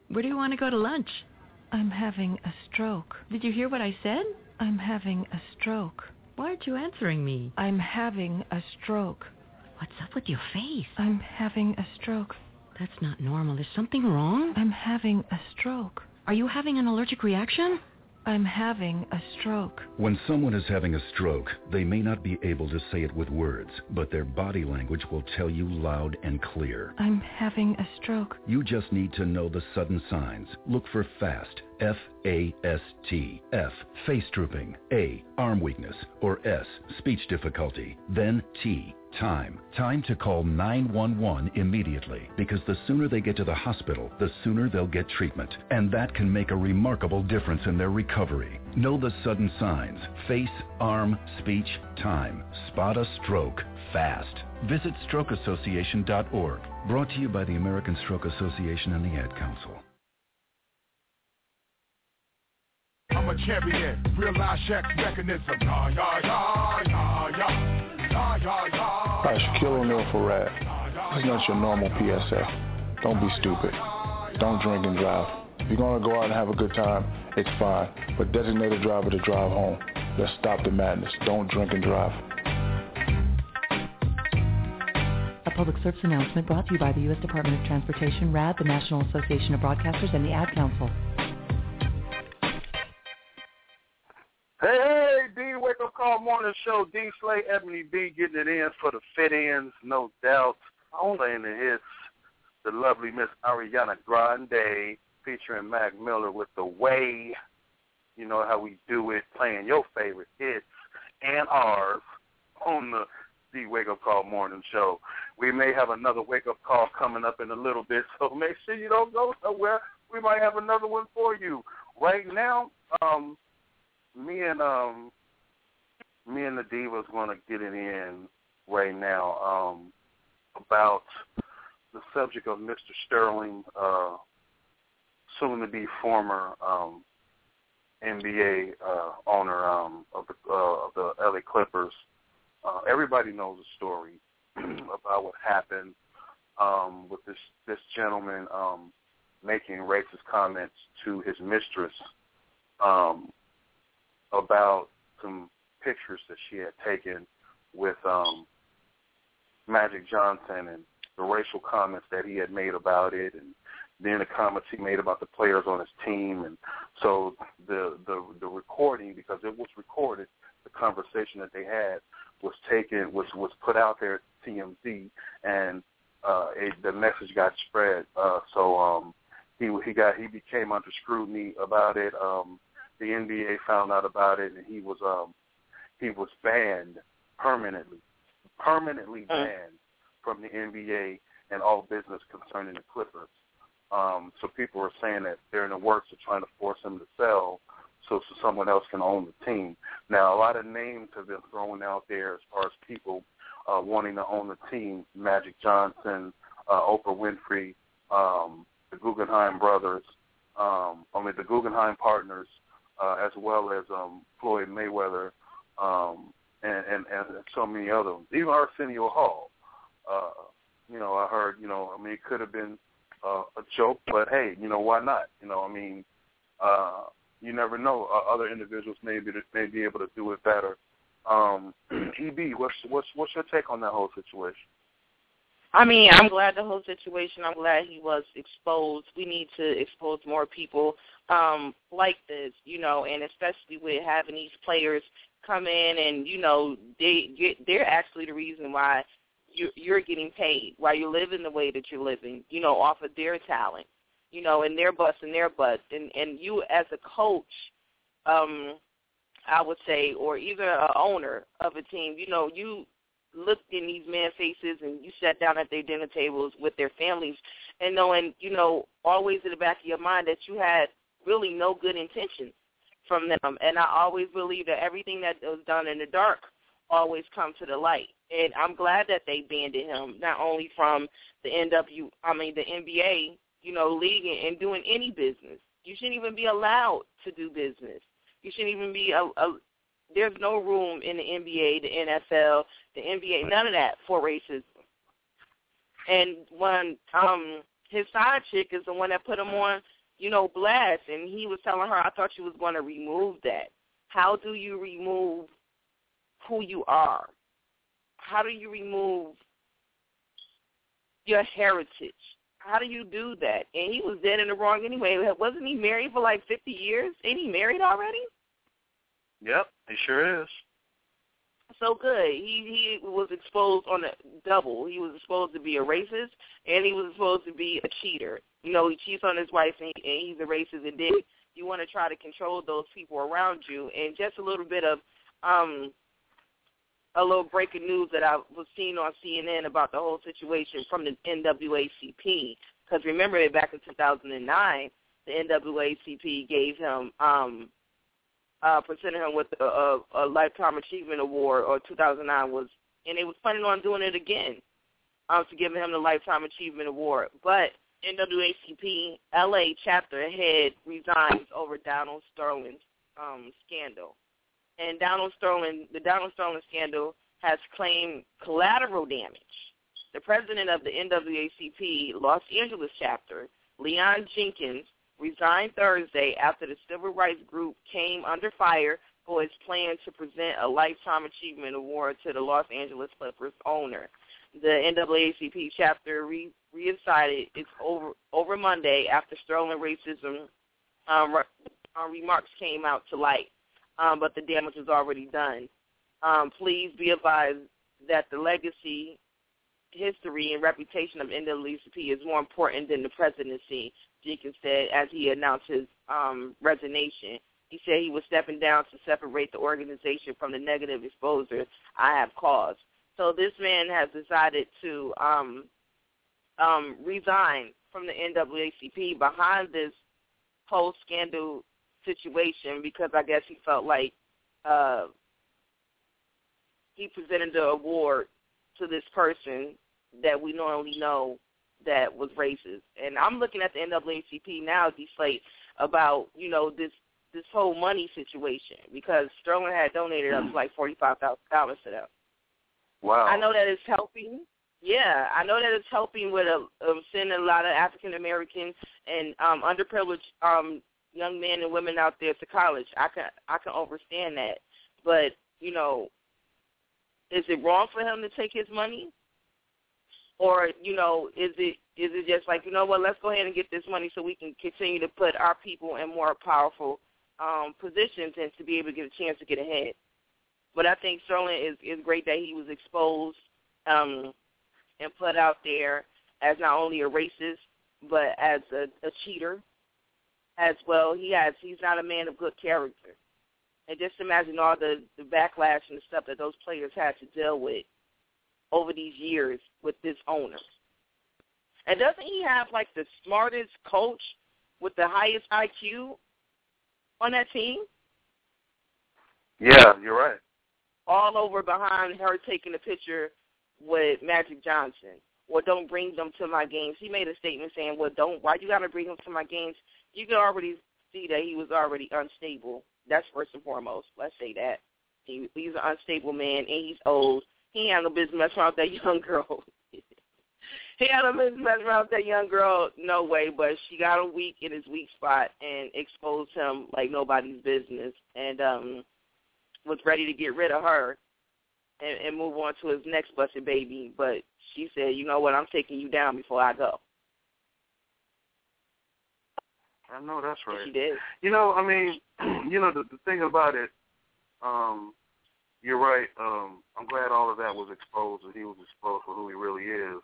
Where do you want to go to lunch? I'm having a stroke. Did you hear what I said? I'm having a stroke. Why aren't you answering me? I'm having a stroke. What's up with your face? I'm having a stroke. That's not normal. Is something wrong? I'm having a stroke. Are you having an allergic reaction? I'm having a stroke. When someone is having a stroke, they may not be able to say it with words, but their body language will tell you loud and clear. I'm having a stroke. You just need to know the sudden signs. Look for FAST, F-A-S-T, F, face drooping, A, arm weakness, or S, speech difficulty, then T, time. Time to call 911 immediately, because the sooner they get to the hospital, the sooner they'll get treatment. And that can make a remarkable difference in their recovery. Know the sudden signs. Face, arm, speech, time. Spot a stroke fast. Visit strokeassociation.org. Brought to you by the American Stroke Association and the Ad Council. I'm a champion, real-life Shaq mechanism. Yeah, yeah, yeah, yeah, yeah. Yeah, yeah, yeah. Hi, Shaquille O'Neal for Rad. This is not your normal PSA. Don't be stupid. Don't drink and drive. If you're going to go out and have a good time, it's fine. But designate a driver to drive home. Let's stop the madness. Don't drink and drive. A public service announcement brought to you by the U.S. Department of Transportation, RAD, the National Association of Broadcasters, and the Ad Council. Hey, D, Wake Up Call Morning Show. D Slay, Ebony B getting it in for the fit-ins, no doubt. Only in the hits, the lovely Miss Ariana Grande featuring Mac Miller with The Way. You know how we do it, playing your favorite hits and ours on the D Wake Up Call Morning Show. We may have another Wake Up Call coming up in a little bit, so make sure you don't go somewhere. We might have another one for you. Right now, me and the Divas going to get it in right now about the subject of Mr. Sterling, soon to be former NBA owner of the LA Clippers. Everybody knows the story about what happened with this gentleman making racist comments to his mistress about some pictures that she had taken with Magic Johnson and the racial comments that he had made about it, and then the comments he made about the players on his team. And so the recording, because it was recorded, the conversation that they had was taken, was put out there at TMZ, and the message got spread. So he became under scrutiny about it. The NBA found out about it, and he was banned permanently banned from the NBA and all business concerning the Clippers. So people are saying that they're in the works of trying to force him to sell so someone else can own the team. Now, a lot of names have been thrown out there as far as people wanting to own the team: Magic Johnson, Oprah Winfrey, the Guggenheim brothers, the Guggenheim partners, as well as Floyd Mayweather, and so many other ones. Even Arsenio Hall. I heard, it could have been a joke, but hey, why not? You never know. Other individuals may be able to do it better. EB, what's your take on that whole situation? I mean, I'm glad the whole situation, I'm glad he was exposed. We need to expose more people like this, and especially with having these players come in and, they're actually the reason why you're getting paid, why you're living the way that you're living, off of their talent, and they're busting their butts. And you as a coach, I would say, or even an owner of a team, you looked in these men's faces and you sat down at their dinner tables with their families and knowing, always in the back of your mind that you had really no good intentions from them. And I always believe that everything that was done in the dark always comes to the light. And I'm glad that they banned him, not only from the NBA, league and doing any business. You shouldn't even be allowed to do business. You shouldn't even be there's no room in the NBA, the NFL, the NBA, none of that for racism. And when his side chick is the one that put him on blast, and he was telling her, I thought you was going to remove that. How do you remove who you are? How do you remove your heritage? How do you do that? And he was dead in the wrong anyway. Wasn't he married for like 50 years? Ain't he married already? Yep, he sure is. So good. He was exposed on a double. He was exposed to be a racist, and he was exposed to be a cheater. He cheats on his wife, and he's a racist. And then you want to try to control those people around you. And just a little bit of a little breaking news that I was seeing on CNN about the whole situation from the NAACP. Because remember, back in 2009, the NAACP gave him presented him with a Lifetime Achievement Award, or 2009 was, and they was planning on doing it again to give him the Lifetime Achievement Award. But NAACP LA chapter head resigns over Donald Sterling's scandal. And the Donald Sterling scandal has claimed collateral damage. The president of the NAACP Los Angeles chapter, Leon Jenkins, resigned Thursday after the civil rights group came under fire for its plan to present a Lifetime Achievement Award to the Los Angeles Clippers owner. The NAACP chapter redecided it's over Monday after Sterling racism remarks came out to light, but the damage was already done. Please be advised that the legacy, history, and reputation of NAACP is more important than the presidency, Jenkins said as he announced his resignation. He said he was stepping down to separate the organization from the negative exposure I have caused. So this man has decided to resign from the NAACP behind this whole scandal situation because I guess he felt like he presented the award to this person that we normally know that was racist. And I'm looking at the NAACP now, deflate about, this whole money situation because Sterling had donated up to like $45,000 to them. Wow. I know that it's helping. Yeah, I know that it's helping with sending a lot of African Americans and underprivileged young men and women out there to college. I can understand that, but is it wrong for him to take his money, or is it just like let's go ahead and get this money so we can continue to put our people in more powerful positions and to be able to get a chance to get ahead. But I think Sterling is great that he was exposed and put out there as not only a racist, but as a cheater as well. He's not a man of good character. And just imagine all the backlash and the stuff that those players had to deal with over these years with this owner. And doesn't he have, like, the smartest coach with the highest IQ on that team? Yeah, you're right. All over behind her taking a picture with Magic Johnson, or don't bring them to my games. He made a statement saying, why you got to bring them to my games? You can already see that he was already unstable. That's first and foremost. Let's say that. He's an unstable man, and he's old. He ain't had no business messing around with that young girl. He had no business messing around with that young girl, no way, but she got him weak in his weak spot and exposed him like nobody's business and was ready to get rid of her and move on to his next blessed baby. But she said, you know what, I'm taking you down before I go. I know that's right. She did. The thing about it, you're right. I'm glad all of that was exposed, and he was exposed for who he really is.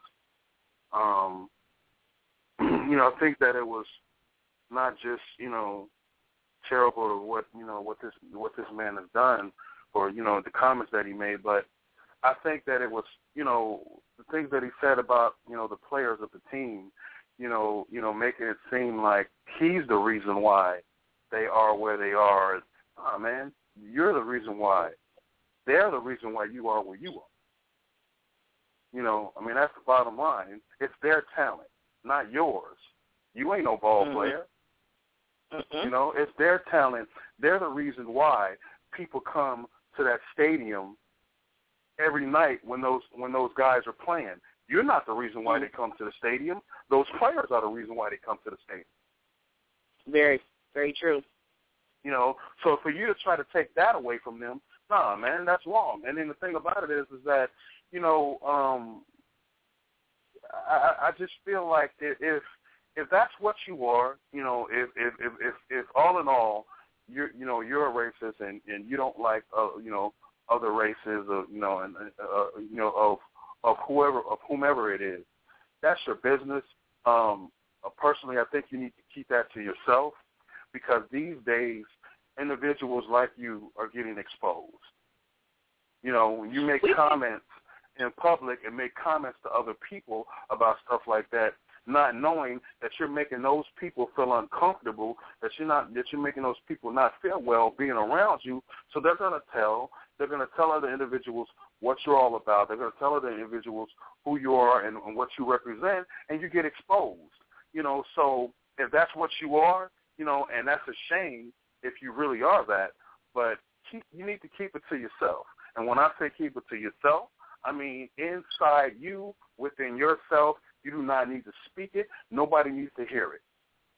I think that it was not just, terrible what this man has done, or the comments that he made, but I think that it was, the things that he said about, the players of the team. Making it seem like he's the reason why they are where they are. Oh, man, you're the reason why. They're the reason why you are where you are. That's the bottom line. It's their talent, not yours. You ain't no ball player. It's their talent. They're the reason why people come to that stadium every night when those guys are playing. You're not the reason why they come to the stadium. Those players are the reason why they come to the stadium. Very, very true. You know, so for you to try to take that away from them, nah, man, that's wrong. And then the thing about it is that, you know, I just feel like if that's what you are, you know, if all in all, you're a racist and you don't like, you know, other races, or, you know, and you know, of whomever it is, that's your business. Personally, I think you need to keep that to yourself, because these days individuals like you are getting exposed. You know, when you make comments in public and make comments to other people about stuff like that, not knowing that you're making those people feel uncomfortable, that you're making those people not feel well being around you, so they're going to tell other individuals what you're all about. They're going to tell other individuals who you are and what you represent, and you get exposed. You know, so if that's what you are, you know, and that's a shame if you really are that, but you need to keep it to yourself. And when I say keep it to yourself, I mean inside you, within yourself. You do not need to speak it. Nobody needs to hear it.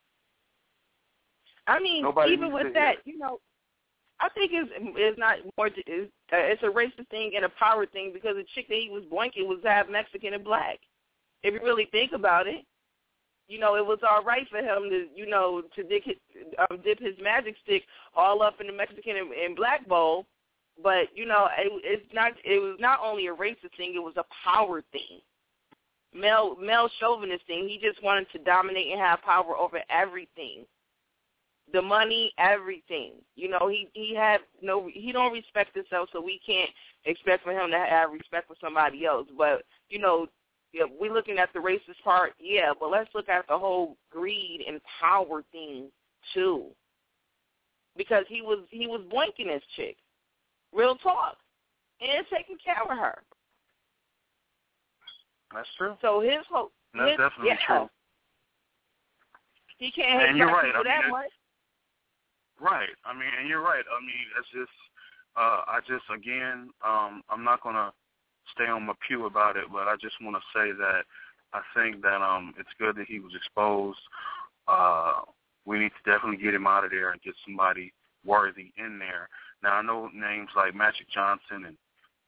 I mean, even with that, you know, I think it's not more. It's a racist thing and a power thing, because the chick that he was boinking was half Mexican and black. If you really think about it, you know, it was all right for him to, you know, to dip his magic stick all up in the Mexican and black bowl. But you know, it was not only a racist thing; it was a power thing. Male chauvinist thing. He just wanted to dominate and have power over everything. The money, everything. You know, he don't respect himself, so we can't expect for him to have respect for somebody else. But, you know, we're looking at the racist part, yeah, but let's look at the whole greed and power thing too. Because he was boinking this chick. Real talk. And taking care of her. That's true. So his whole... That's definitely true. He can't hate people that much. Right. I mean, and you're right. I mean, it's just, again, I'm not going to stay on my pew about it, but I just want to say that I think that it's good that he was exposed. We need to definitely get him out of there and get somebody worthy in there. Now, I know names like Magic Johnson and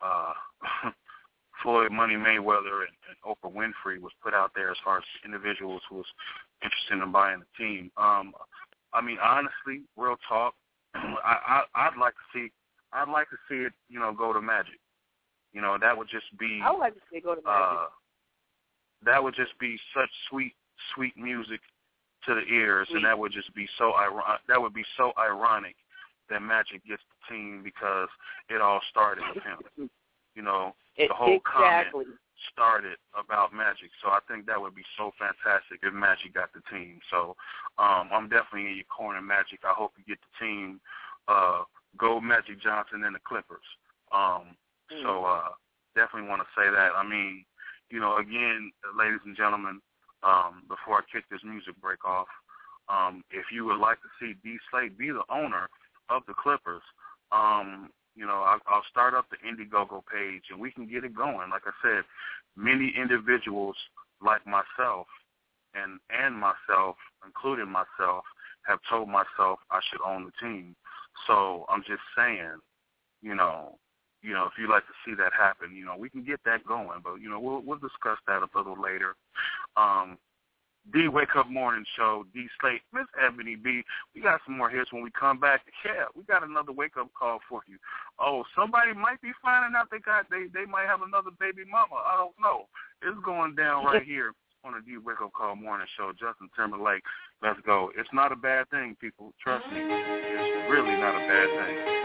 Floyd Money Mayweather and Oprah Winfrey was put out there as far as individuals who was interested in buying the team. I mean, honestly, real talk, I'd like to see it, you know, go to Magic. You know, that would just be. I would like to see it go to Magic. That would just be such sweet music to the ears, and that would just be so ironic that Magic gets the team, because it all started with him. You know, the whole comment started about Magic. So I think that would be so fantastic if Magic got the team. So I'm definitely in your corner, Magic. I hope you get the team. Go Magic Johnson and the Clippers. So definitely want to say that. I mean, you know, again, ladies and gentlemen, before I kick this music break off, if you would like to see D. Slate be the owner of the Clippers, you know, I'll start up the Indiegogo page, and we can get it going. Like I said, many individuals like myself and myself, including myself, have told myself I should own the team. So I'm just saying, you know, if you'd like to see that happen, you know, we can get that going. But, you know, we'll discuss that a little later. D Wake Up Morning Show, D Slate, Miss Ebony B. We got some more hits when we come back. Yeah, we got another wake up call for you. Oh, somebody might be finding out they might have another baby mama. I don't know. It's going down right here on the D Wake Up Call Morning Show. Justin Timberlake, let's go. It's not a bad thing, people. Trust me. It's really not a bad thing.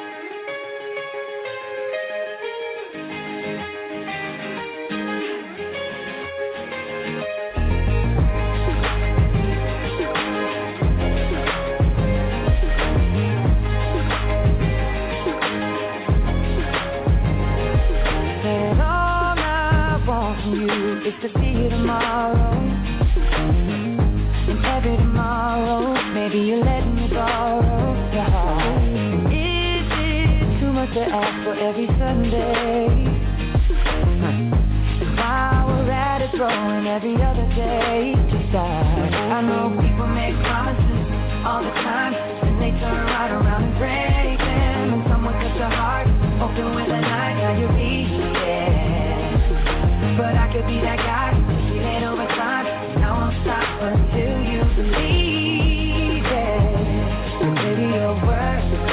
Is to see you tomorrow, and every tomorrow, maybe you're letting me borrow your heart. Is it too much to ask for every Sunday? While we're at it, throwing every other day to start. I know people make promises all all the time. Then they turn right around and break them. And someone cut your heart open with a knife. Now you're leaving. But I could be that guy. Feel it over time. And I won't stop until you believe it. And baby, you're worth it.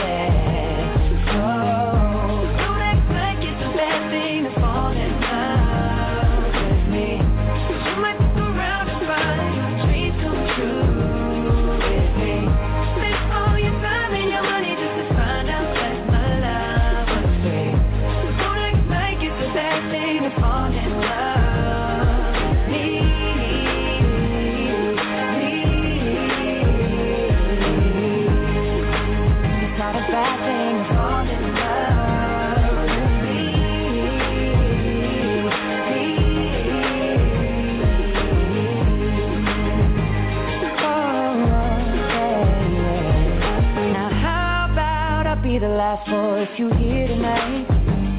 Don't act like it's a bad thing to fall in love with me. You might look around and find your dreams come true with me. Spend all your time and your money just to find out that my love was free. Don't act like it's a bad thing to fall in love with me. It's not a bad thing to fall in love with me. Now how about I be the last voice you hear tonight?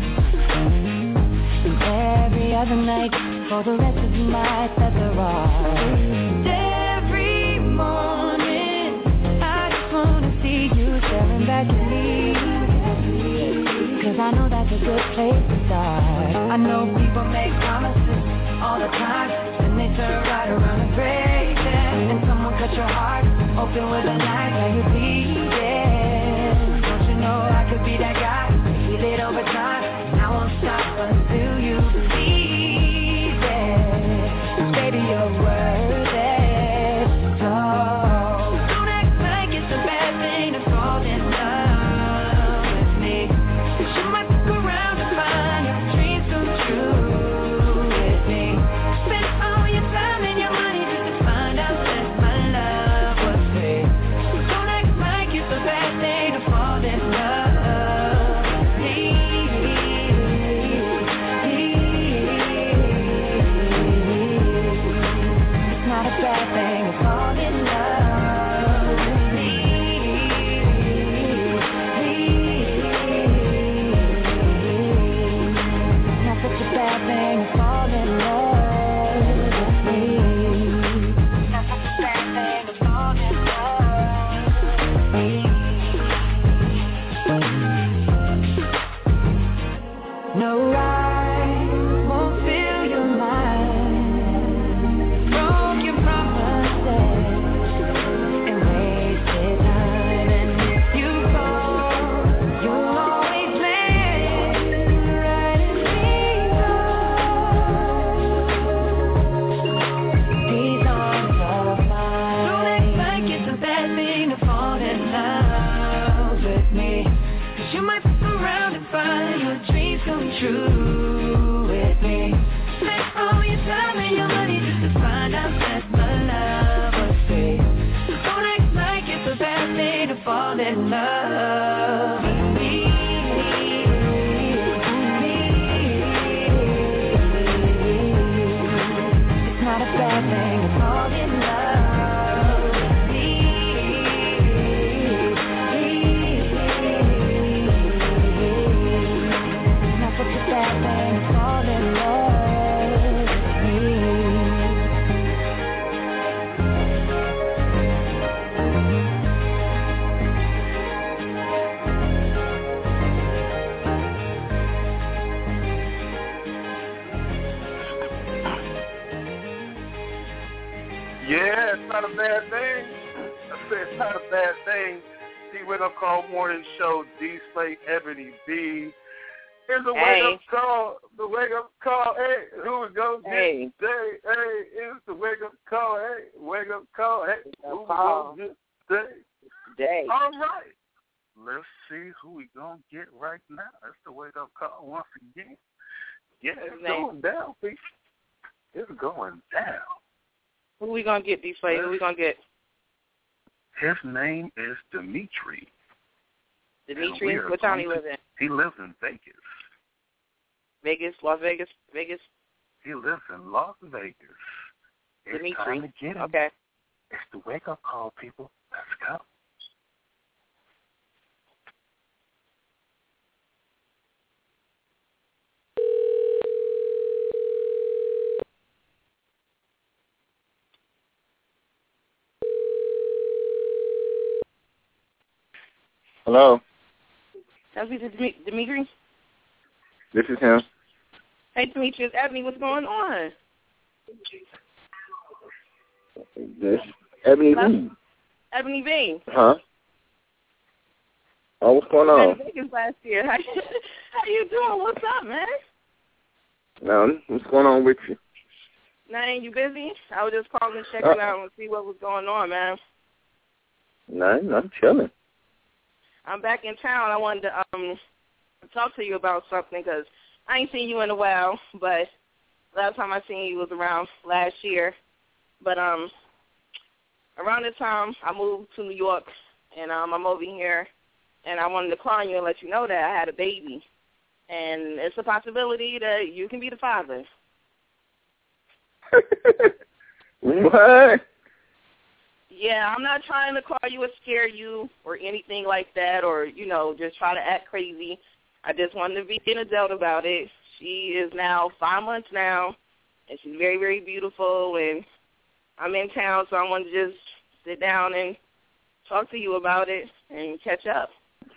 And every other night for the rest of the night that there are. And every morning I just wanna see you staring back at me. Cause I know that's a good place to start. I know people make promises all the time, then they turn right around and break them. And someone cut your heart open with a knife, now you're bleeding. Don't you know I could be that guy? Feel it over time, and I won't stop until you believe it. Baby, you're worth it. So don't act like it's a bad thing to fall in love with me. 'Cause you might look around and find your dreams come true with me. Spend all your time and your money just to find out that my love was free. Don't act like it's a bad thing to fall in love with me. It's not a bad thing to fall in love with me. Not such a bad thing to fall in love with me. Not such a bad thing to fall in love with me. No, I won't fill your mind. Broke your promises and wasted time. And if you fall, you'll always land right as we go. These arms of mine. Don't act like it's a bad thing to fall in love with me. 'Cause you might look around and find your dreams come true with me. Spend all your time and your money just to find out that my love was free. Don't act like it's a bad thing to fall in love with me. It's not a bad thing to fall in love with me. Not such a bad thing to fall in love with me. Yeah, it's not a bad thing. I said it's not a bad thing. The Wake Up Call Morning Show, D Slate, Ebony B. Here's the Hey. wake up call. The wake up call. Hey, who we gonna get Hey. today? Hey, it's the wake up call. Hey, wake up call. Hey, who we call. gonna get today? Day. All right. Let's see who we gonna get right now. It's the wake up call once again. Yeah, it's going down, people. It's going down. Who we gonna get, D-Slay? Who we gonna get? His name is Dimitri. Dimitri? What town he live in? He lives in Vegas. Vegas, Las Vegas, Vegas? He lives in Las Vegas. It's Dimitri. time to get him. Okay. It's the wake-up call, people. Let's go. Hello. That's Dimitri. This is him. Hey, Dimitri, it's Ebony. What's going on? This Ebony who? Ebony V. Huh? Oh, what's going on? You went to Vegas last year. How you doing? What's up, man? No, what's going on with you? Ain't you busy? I was just calling to check you out and see what was going on, man. Nothing. I'm chilling. I'm back in town. I wanted to talk to you about something because I ain't seen you in a while, but last time I seen you was around last year. But around this time, I moved to New York, and I'm over here, and I wanted to call you and let you know that I had a baby, and it's a possibility that you can be the father. What? Yeah, I'm not trying to call you or scare you or anything like that or, just try to act crazy. I just wanted to be an adult about it. She is now 5 months now, and she's very, very beautiful, and I'm in town, so I wanted to just sit down and talk to you about it and catch up.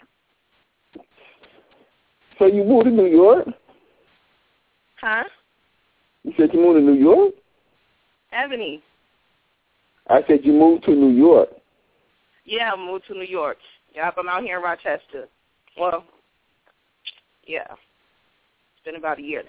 So you moved to New York? Huh? You said you moved to New York? Ebony. I said you moved to New York. Yeah, I moved to New York. Yep, I'm out here in Rochester. Well, yeah. It's been about a year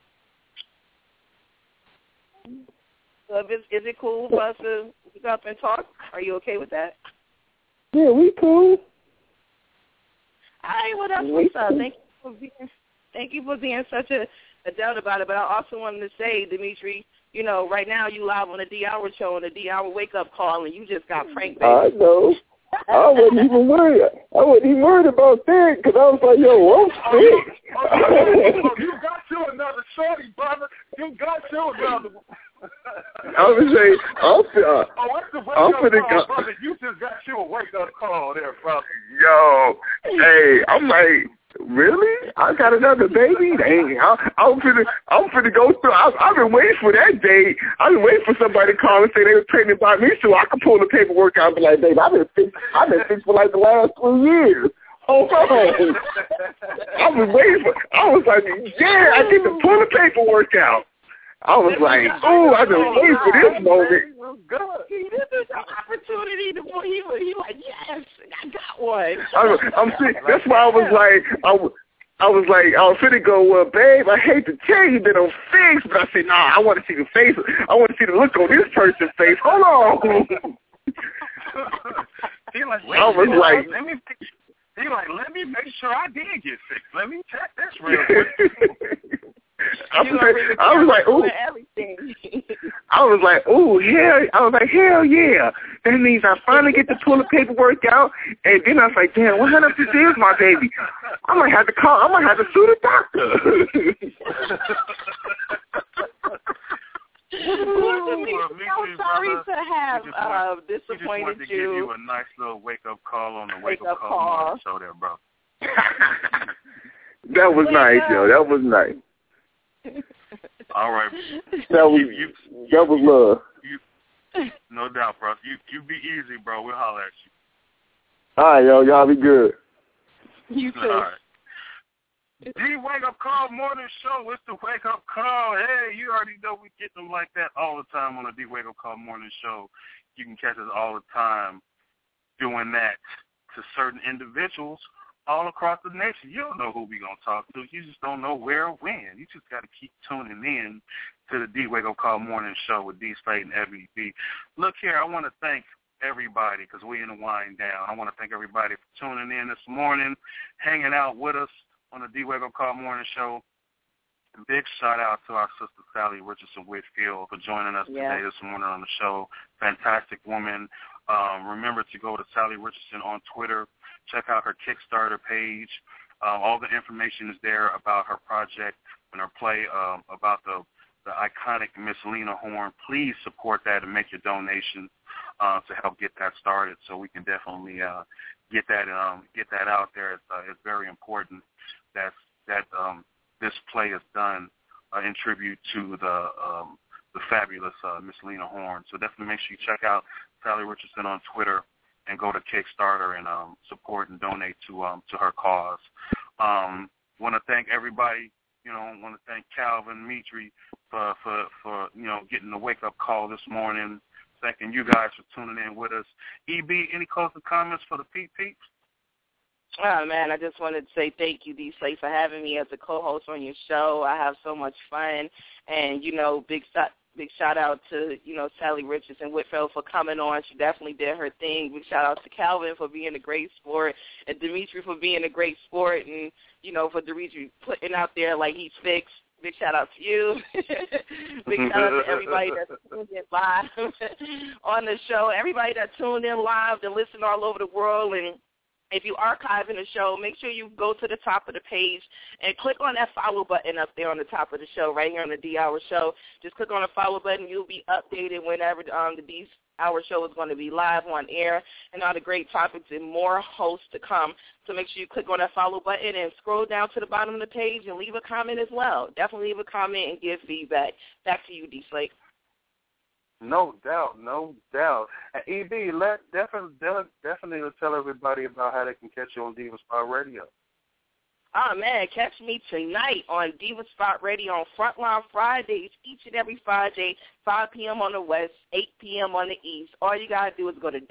now. So is it cool for us to pick up and talk? Are you okay with that? Yeah, we cool. All right, well, that's what's up. Thank you for being such a adult about it. But I also wanted to say, Dimitri, right now you live on the D-Hour show on the D-Hour wake-up call, and you just got pranked, baby. I know. I wasn't even worried. I wasn't even worried about that because I was like, yo, I'm sick. You got you another shorty, brother. You got you another one. I was saying, I'm finna go. Brother, you just got you a wake-up call there, brother. Yo, hey, I'm like, really? I got another baby? Dang, I'm finna go through. I've been waiting for that day. I've been waiting for somebody to call and say they were pregnant by me so I could pull the paperwork out and be like, babe, I've been fixed for like the last 2 years. Oh, I've been waiting for. I was like, yeah, I get to pull the paperwork out. I was like, oh, I've been waiting for this moment. This is an opportunity to pull you. He like, yes, I got one. I'm sick. That's why I was like, I was finna go, well, babe, I hate to tell you that I'm fixed, but I said, nah, I want to see the face. I want to see the look on this person's face. Hold on. He like, I was like, let me make sure I did get fixed. Let me check this real quick. I was like, ooh. I was like, hell yeah. That means I finally get to pull the paperwork out. And then I was like, damn, what if this is my baby? I might have to sue the doctor. I'm sorry to have disappointed you. Just wanted to give you a nice little wake-up call on the wake-up call show there, bro. That was nice, yo. That was nice. All right. That was love. No doubt, bro. You be easy, bro. We'll holler at you. All right, yo. Y'all be good. You too. All right. The Wake Up Call Morning Show. It's the Wake Up Call. Hey, you already know we get them like that all the time on the Wake Up Call Morning Show. You can catch us all the time doing that to certain individuals all across the nation. You don't know who we going to talk to. You just don't know where or when. You just got to keep tuning in to the D Wake Up Call Morning Show with D Slade and Ebony B. Look here, I want to thank everybody because we're in the wind down. I want to thank everybody for tuning in this morning, hanging out with us on the D Wake Up Call Morning Show. Big shout out to our sister Sally Richardson Whitfield for joining us today this morning on the show. Fantastic woman. Remember to go to Sally Richardson on Twitter. Check out her Kickstarter page. All the information is there about her project and her play about the iconic Miss Lena Horne. Please support that and make your donation to help get that started so we can definitely get that out there. It's very important that this play is done in tribute to the fabulous Miss Lena Horne. So definitely make sure you check out Sally Richardson on Twitter and go to Kickstarter and support and donate to her cause. Want to thank everybody. Want to thank Calvin, Mitri for getting the wake up call this morning. Thanking you guys for tuning in with us. EB, any closing comments for the peeps? Oh, man, I just wanted to say thank you, D-Slate, for having me as a co-host on your show. I have so much fun. And, big shout out to, Sally Richardson Whitfield for coming on. She definitely did her thing. Big shout out to Calvin for being a great sport and Dimitri for being a great sport and, for Dimitri putting out there like he's fixed. Big shout out to you. Big shout out to everybody that's tuned in live on the show, everybody that tuned in live and listen all over the world. And if you archiving the show, make sure you go to the top of the page and click on that follow button up there on the top of the show, right here on the D-Hour Show. Just click on the follow button. You'll be updated whenever the D-Hour Show is going to be live on air and all the great topics and more hosts to come. So make sure you click on that follow button and scroll down to the bottom of the page and leave a comment as well. Definitely leave a comment and give feedback. Back to you, D-Slate. No doubt. And EB, definitely tell everybody about how they can catch you on Diva Spot Radio. Oh, man, catch me tonight on Diva Spot Radio on Frontline Fridays, each and every Friday, 5 p.m. on the West, 8 p.m. on the East. All you got to do is go to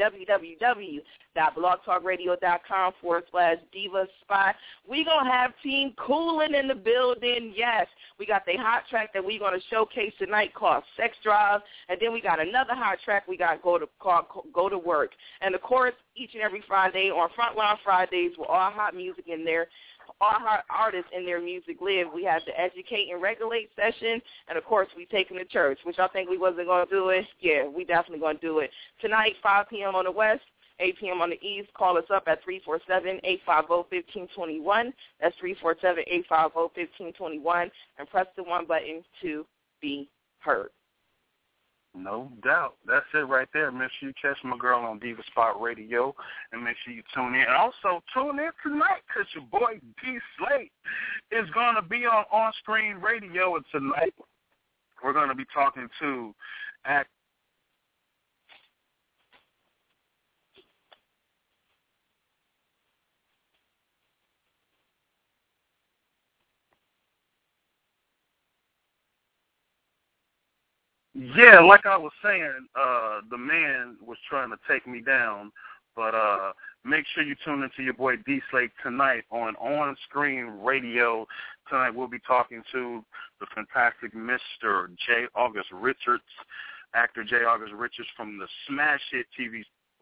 www.blogtalkradio.com/Diva Spot. We're going to have Team Coolin' in the building. Yes, we got the hot track that we're going to showcase tonight called Sex Drive. And then we got another hot track we got called Go to Work. And, of course, each and every Friday on Frontline Fridays with all hot music in there. All our artists in their music live. We have the Educate and Regulate session, and, of course, we taking the church, which I think we wasn't going to do it. Yeah, we definitely going to do it. Tonight, 5 p.m. on the West, 8 p.m. on the East. Call us up at 347-850-1521. That's 347-850-1521, and press the 1 button to be heard. No doubt. That's it right there. Make sure you catch my girl on Diva Spot Radio and make sure you tune in. And also tune in tonight because your boy D-Slate is going to be on Screen Radio. And tonight we're going to be talking to Yeah, like I was saying, the man was trying to take me down, but make sure you tune into your boy D-Slate tonight on Screen Radio. Tonight we'll be talking to the fantastic Mr. J. August Richards, actor J. August Richards from the smash hit TV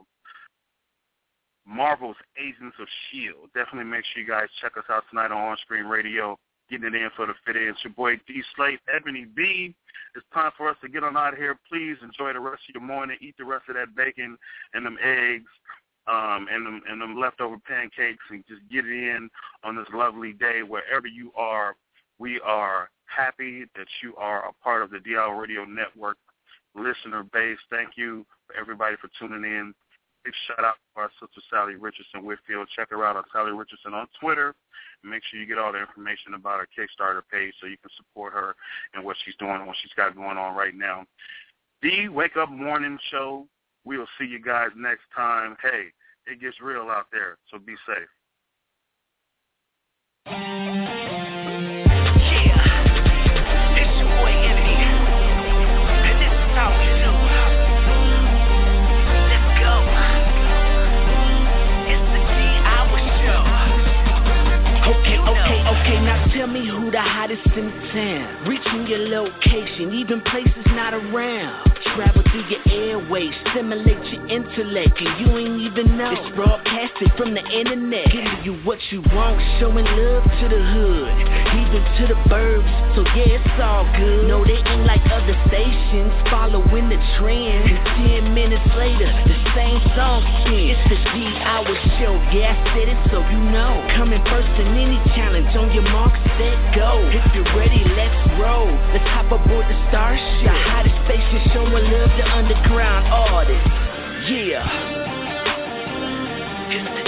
Marvel's Agents of S.H.I.E.L.D. Definitely make sure you guys check us out tonight on Screen Radio. Getting it in for the fit in. It's your boy D-Slate, Ebony B. It's time for us to get on out of here. Please enjoy the rest of your morning. Eat the rest of that bacon and them eggs and them leftover pancakes and just get it in on this lovely day. Wherever you are, we are happy that you are a part of the D-Hour Radio Network listener base. Thank you for everybody for tuning in. Big shout out to our sister Sally Richardson Whitfield. Check her out on Sally Richardson on Twitter. And make sure you get all the information about her Kickstarter page so you can support her and what she's doing and what she's got going on right now. The Wake Up Morning Show. We'll see you guys next time. Hey, it gets real out there, so be safe. It's your boy Ebony, and this is how we do. Let's go. It's the D-Hour Show. Okay, now tell me who the hottest in town. Reaching your location, even places not around. Travel through your airways, stimulate your intellect, and you ain't even know. It's broadcasted from the internet, giving you what you want, showing love to the hood, even to the burbs. So yeah, it's all good. No, they ain't like other stations, following the trend. And 10 minutes later, the same song spins. It's the D-Hour Show, yeah, I said it so you know. Coming first in any challenge, on your mark, set, go. If you're ready, let's roll. Let's hop aboard the Starship, the hottest station showing love to underground artists. Yeah.